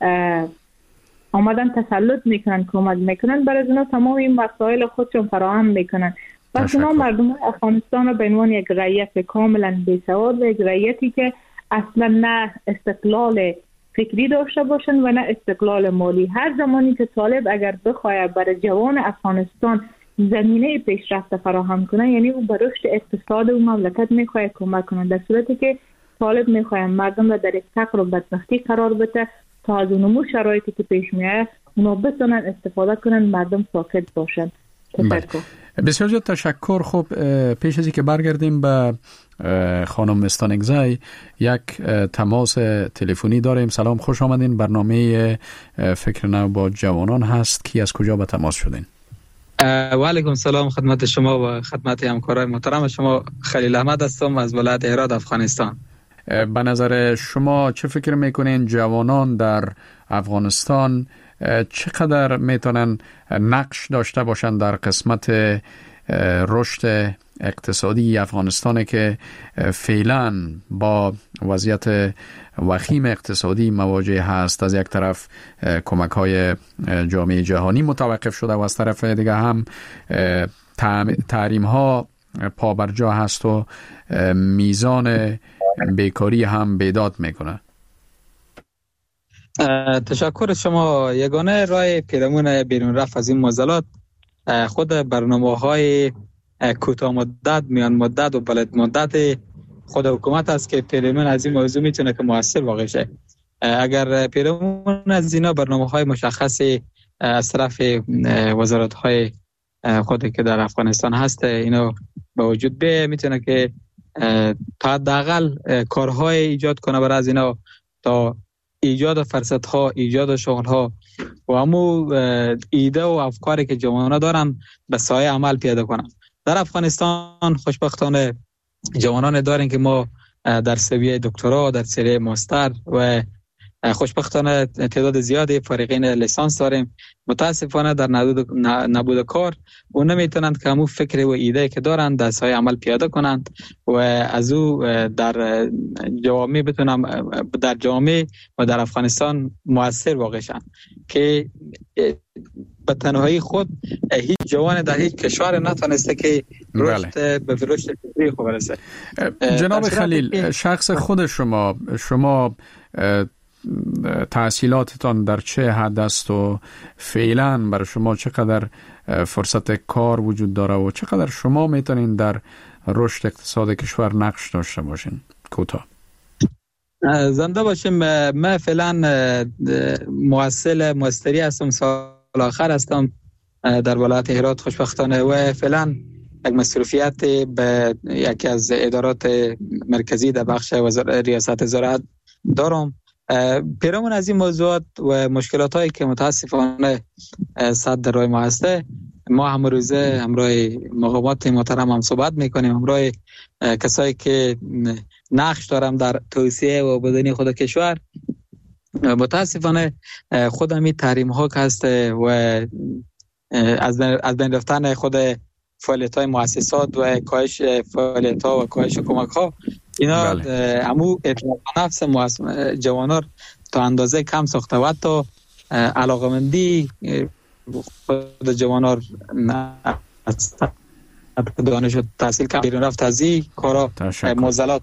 آمدن تسلط میکنن، کمک میکنن، برای اونا تمام این مسائل خودشون فراهم میکنن. پس اونا مردم افغانستان رو به عنوان یک رعیت کاملا بی‌سواد و یک رعیتی که اصلا نه استقلال فکری داشته باشن و نه استقلال مالی. هر زمانی که طالب اگر بخواد برای جوان افغانستان زمینه پیشرفت فراهم کنه، یعنی او به رشد اقتصاد و مملکت میخواد کمک کنه. در صورتی که طالب میخواد مردم را در یک فقر و بدبختی قرار بده تا از اونمو شرایطی که پیش میاد اونا بتونن استفاده کنن، مردم ساکت باشن. بسیار زیاد تشکر. خب پیش از اینکه برگردیم به خانم استانگزی، یک تماس تلفنی داریم. سلام، خوش آمدین. برنامه فکر نو با جوانان هست. کی از کجا به تماس شدین؟ و علیکم سلام خدمت شما و خدمت همکارای محترم شما. خلیل احمد هستم از ولایت هرات افغانستان. به نظر شما چه فکر میکنین جوانان در افغانستان چقدر میتونن نقش داشته باشن در قسمت رشد اقتصادی افغانستان که فعلا با وضعیت وخیم اقتصادی مواجه هست؟ از یک طرف کمک های جامعه جهانی متوقف شده و از طرف دیگه هم تحریم ها پابرجا هست و میزان بیکاری هم بیداد میکنه. تشکر شما. یگانه راه پیرامون بیرون رفت از این معضلات خود برنامه‌های کوتاه مدت، میان مدت و بلند مدت خود حکومت است که پیرامون از این موضوع میتونه که موثر واقع شه. اگر پیرامون از اینا برنامه‌های مشخصی از طرف وزارت‌های خودی که در افغانستان هست اینا به وجود بیه، میتونه که تا حداقل کارهای ایجاد کنه برای از اینا تا ایجاد فرصت‌ها، ایجاد شغل‌ها و همو ایده و افکاری که جوانان دارن به سایه عمل پیاده کنن. در افغانستان خوشبختانه جوانان داریم که ما در سویه دکترا، در سویه ماستر و خوشبختانه تعداد زیادی فارغین لیسانس داریم. متاسفانه در نبود کار و نمیتونند که همون فکر و ایده که دارند در سایه عمل پیاده کنند و از او در جامعه بتونم در جامعه و در افغانستان مؤثر واقع شن که به تنهایی خود هیچ جوان در هیچ کشور نتونسته که رشد به رشد فکری خوب برسه. جناب خلیل، شخص خود شما تحصیلاتتان در چه حد است و فعلا برای شما چقدر فرصت کار وجود داره و چقدر شما میتونین در رشد اقتصاد کشور نقش داشته باشین؟ کوتاه. زنده باشیم. من فعلا مؤثری هستم، سال آخر هستم در ولایت هرات خوشبختانه و فعلا یک مسئولیت به یکی از ادارات مرکزی در بخش ریاست زراعت دارم. پیرامون از این موضوعات و مشکلات هایی که متاسفانه صد در راه ما هسته، ما هم روزه همراه مقامات محترم هم صحبت میکنیم، همراه کسایی که نقش دارم در توسعه و بدنی خود کشور. متاسفانه خود همین تحریم ها که هست و از بین رفتن خود فعالیت های مؤسسات و کاهش فعالیت ها و کاهش کمک ها اینا امو اطلاق نفس جوانان تا اندازه کم ساخته و تا علاقمندی خود جوانان دانش و تحصیل کم بیرون رفت از این کارا معضلات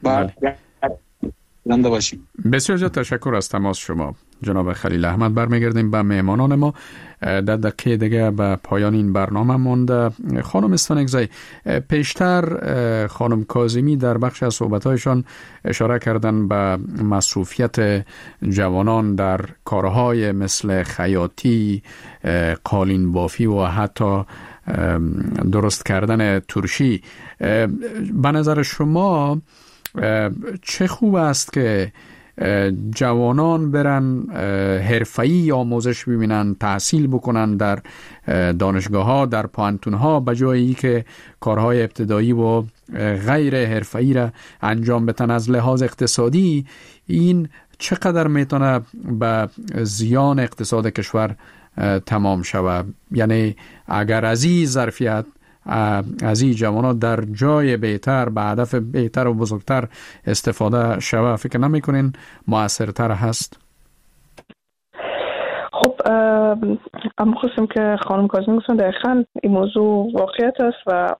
زنده باشیم. بسیار زیاد تشکر از تماس شما جناب خلیل احمد. برمیگردیم به مهمانان ما. در دقیقه دیگه به پایان این برنامه مونده. خانم استانکزی، پیشتر خانم کاظمی در بخش از صحبت‌هایشان اشاره کردن به مصروفیت جوانان در کارهای مثل خیاطی، قالین بافی و حتی درست کردن ترشی. به نظر شما چه خوب است که جوانان برن حرفه‌ای آموزش ببینن، تحصیل بکنن در دانشگاه‌ها، در پوهنتون‌ها، به جایی که کارهای ابتدایی و غیر حرفه‌ای را انجام بدن؟ از لحاظ اقتصادی این چقدر میتونه به زیان اقتصاد کشور تمام شود؟ یعنی اگر از این ظرفیت از این جوانان در جای بهتر به هدف بهتر و بزرگتر استفاده شود، فکر نمی‌کنین مؤثرتر هست؟ خب اما خواستم که خانم کاظمی گفتن دقیقاً این موضوع واقعیت است و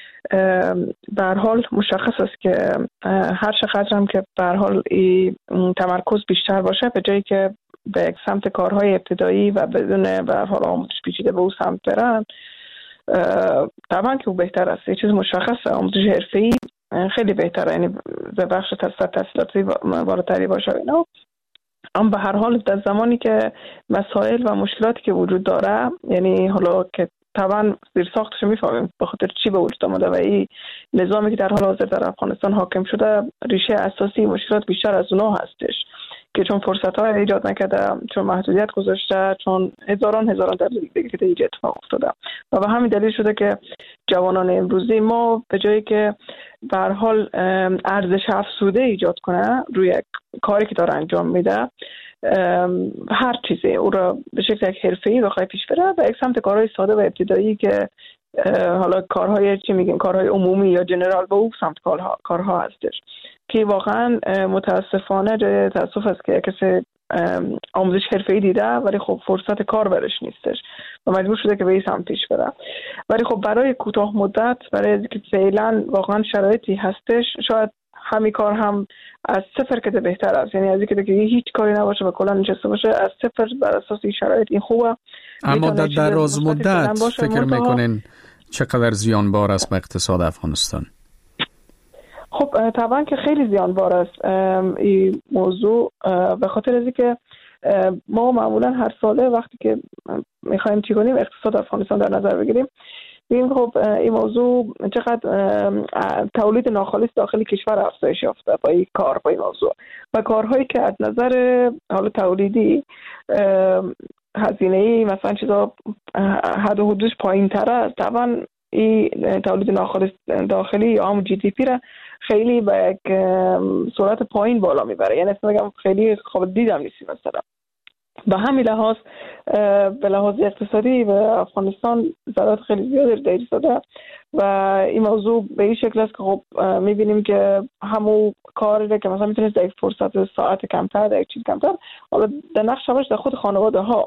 به هر حال مشخص است که هر چقدر هم که به هر حال تمرکز بیشتر باشه به جایی که به سمت کارهای ابتدایی و بدون به هر حال آموزش پیچیده به اون سمت برن، طبعا که او بهتر است. یه چیز مشخصه، آموزش حرفه‌ای خیلی بهتره، یعنی به بخش تحصیلاتی بالاتری باشه اینا. اما به هر حال در زمانی که مسائل و مشکلاتی که وجود داره، یعنی حالا که طبعا زیر ساختش میفهمیم به خاطر چی به وجود آمده و این نظامی که در حال حاضر در افغانستان حاکم شده، ریشه اساسی مشکلات بیشتر از اونها هستش که چون فرصت‌های ایجاد نکرده، چون محدودیت گذاشته، چون هزاران دلیل دیگه که اینجا اتفاق افتاده و به همین دلیل شده که جوانان امروزی ما به جایی که به هر حال ارزش افزوده ایجاد کنه روی کاری که داره انجام میده، هر چیزی او را به شکل یک حرفه‌ای بخواد پیش بره و یک سمت کارهای ساده و ابتدایی که حالا کارهای چی میگن کارهای عمومی یا جنرال به اون سمت کارها هستش که واقعا متاسفانه تاسف است که کسی آموزش حرفه‌ای دیده ولی خب فرصت کار برش نیستش و مجبور شده که به این سمت پیش بره. ولی خب برای کوتاه مدت، برای اینکه فعلا واقعا شرایطی هستش، شاید همین کار هم از صفر که بهتر است، یعنی از اینکه دیگه هیچ کاری نباشه و کلا نشسته باشه از صفر بر اساس این شرایط این خوبه. اما در دراز مدت فکر میکنین چقدر زیانبار است به اقتصاد افغانستان؟ خب طبعا که خیلی زیانبار است این موضوع، به خاطر از اینکه ما معمولا هر ساله وقتی که میخوایم چی کنیم اقتصاد افغانستان در نظر بگیریم، ببینیم خب این موضوع چقدر تولید ناخالص داخلی کشور افزایش یافته با این کار، با این موضوع و کارهایی که از نظر حالا تولیدی هزینه‌ای مثلا چیزا حد و حدودش پایین‌تر است، طبعا این تولید ناخالص داخلی یا هم جی دی پی را خیلی به یک سرعت پایین بالا میبره، یعنی اصلا بگم خیلی قابل دیدم نیستی. مثلا به همین لحاظ به لحاظ اقتصادی و افغانستان ضررات خیلی زیادی دارید داده و این موضوع به این شکل است که خب میبینیم که همون کاری که مثلا میتونید در یک فرصت ساعت کمتر در یک چیز کمتر حالا در نقش شبش در خود خانواده ها،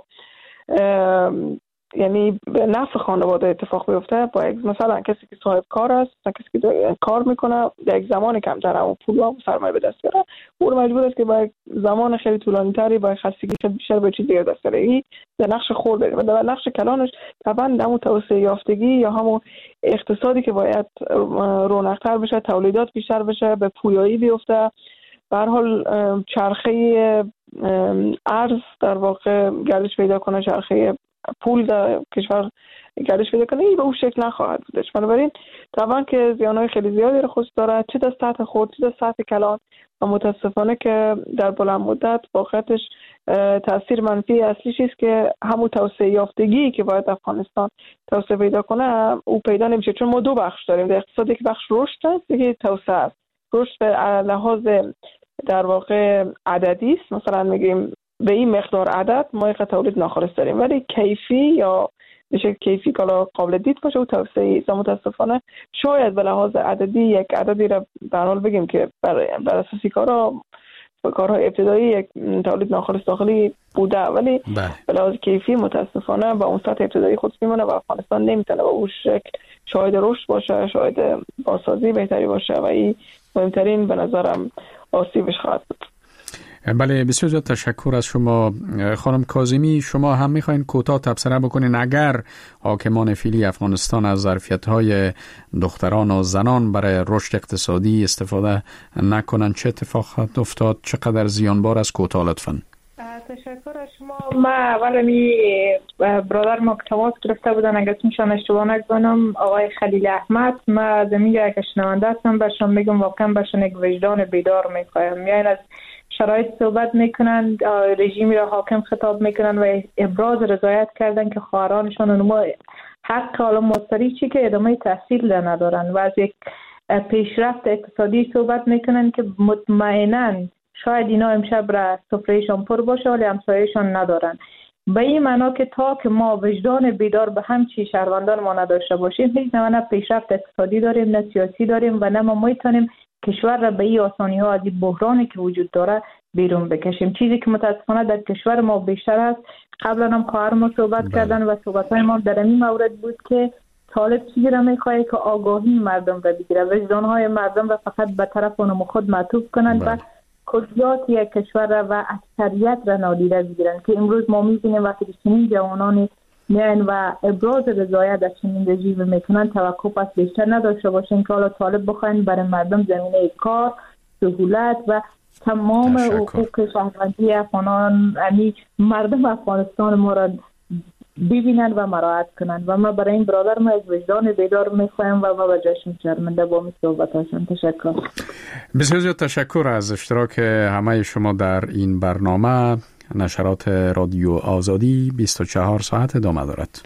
یعنی به نفع خانواده اتفاق بیفته با مثلا کسی که صاحب کار است، کسی که کار میکنه در یک زمان کمتر اما پول و سرمایه به دست بیاره، اون مجبور است که با یک زمان خیلی طولانی تری با خستگی خیلی بیشتر به چیز دیگه دست بیاره. این در نقش خور بریم و در نقش کلانش طبعا همون توسعه یافتگی یا همون اقتصادی که باید رونق‌تر بشه، تولیدات بیشتر بشه، به پویایی بیفته، به هر حال چرخه ارز در واقع گردش پیدا کنه، چرخه پول در کشور گردش پیدا کنه، این به اون شکل نخواهد بودش. بنابراین طبعا که زیانهای خیلی زیادی رو خود داره، چه در سطح خود چه در سطح کلان و متاسفانه که در بلند مدت واقعیتش تاثیر منفی اصلیش است که همون توسعه یافتگی که باید افغانستان توسعه پیدا کنه او پیدا نمیشه، چون ما دو بخش داریم در اقتصاد، یک بخش رشد است، یکی توسعه است. رشد به لحاظ در واقع عددی است، مثلا میگیم به این مقدار عدد ما یک تولید ناخالص داریم، ولی کیفی یا به شکل کیفی کالا قابل دید باشه و توسعه است. متاسفانه شاید به لحاظ عددی یک عددی را در حال بگیم که بر اساسی کارهای ابتدایی یک تولید ناخالص داخلی بوده، ولی به لحاظ کیفی متاسفانه با اون سطح ابتدایی خود میمونه و افغانستان نمیتونه با اون شکل شاهد رشد باشه، شاهد بازسازی بهتری باشه و این مهمترین به نظرم آسیبش خواهد بود. بله، بسیار زیاد تشکر از شما خانم کاظمی. شما هم میخواین کوتاه تبصره بکنین اگر حاکمان فعلی افغانستان از ظرفیت‌های دختران و زنان برای رشد اقتصادی استفاده نکنن چه اتفاق خواهد افتاد؟ چقدر زیانبار است؟ کوتاه لطفاً. تشکر از شما. ما اولی برادر ما تماس گرفته بودن، اگر میشن اشتباه نکنم آقای خلیل احمد، ما زمین یک شنونده هستم، برشان میگم واقعا برشان یک وجدان بیدار میخوایم. میاین از شرایط صحبت میکنن، رژیمی را حاکم خطاب میکنن و ابراز رضایت کردن که خواهرانشان اونما حق حالا مستری چی که ادامه تحصیل ندارن و از یک پیشرفت اقتصادی صحبت میکنن که مطمئناً شاید اینا امشب را سفرهشان پر باشه ولی همسایه‌شان ندارن. به این معنا که تا که ما وجدان بیدار به همچی شهروندان ما نداشته باشیم هیچ نه پیشرفت اقتصادی داریم نه سیاسی داریم و نه ما میتونیم کشور را به این آسانی ها از این بحرانی که وجود داره بیرون بکشیم. چیزی که متاسفانه در کشور ما بیشتر است. قبلا هم خواهر ما صحبت کردن و صحبت‌های ما در این مورد بود که طالب چیزی را میخواه که آگاهی مردم را بگیره، وجدانهای مردم را فقط به طرف اونم خود معطوف کنند و کلیات یک کشور را و اکثریت را نادیده بگیرند که امروز ما میبینیم وقتی چنین جوانانی میان و ابراز رضایت از چنین رژیم میکنن توقع پس بیشتر نداشته باشین که حالا طالب بخواین برای مردم زمینه کار، سهولت و تمام حقوق شهروندی افغانان یعنی مردم افغانستان ما را ببینن و مراعات کنن و ما برای این برادر ما از وجدان بیدار میخوایم و ما بجاش شرمنده با می صحبتاشون. تشکر. بسیار زیاد تشکر از اشتراک همه شما در این برنامه. نشرات رادیو آزادی 24 ساعت ادامه دارد.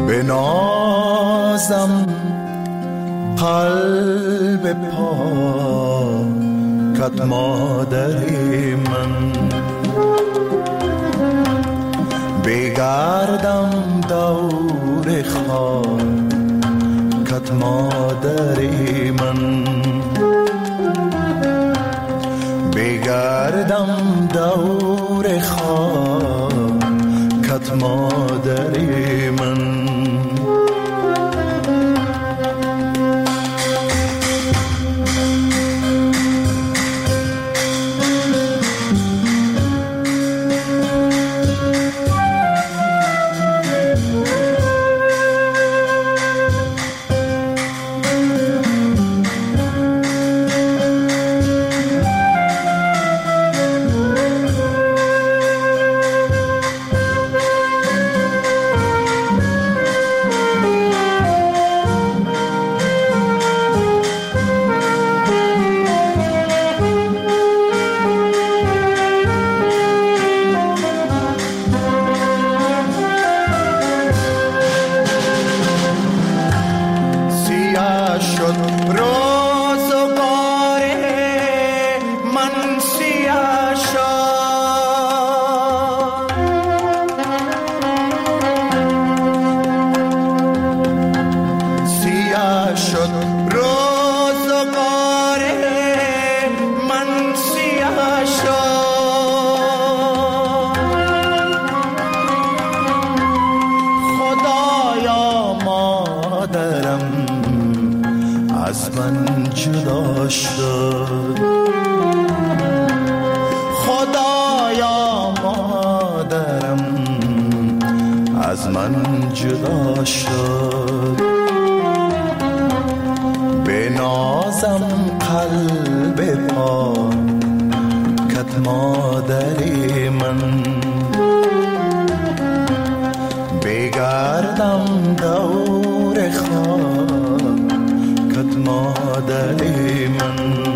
بنازم قلب پاکت مادر من، بگردم دور خاکت مادر من، بگردم دور خاکت مادر من. خدایا مادرم از من جدا شد، بنازم قلب پاکت مادر من، بگردم دور خاکت مادر من.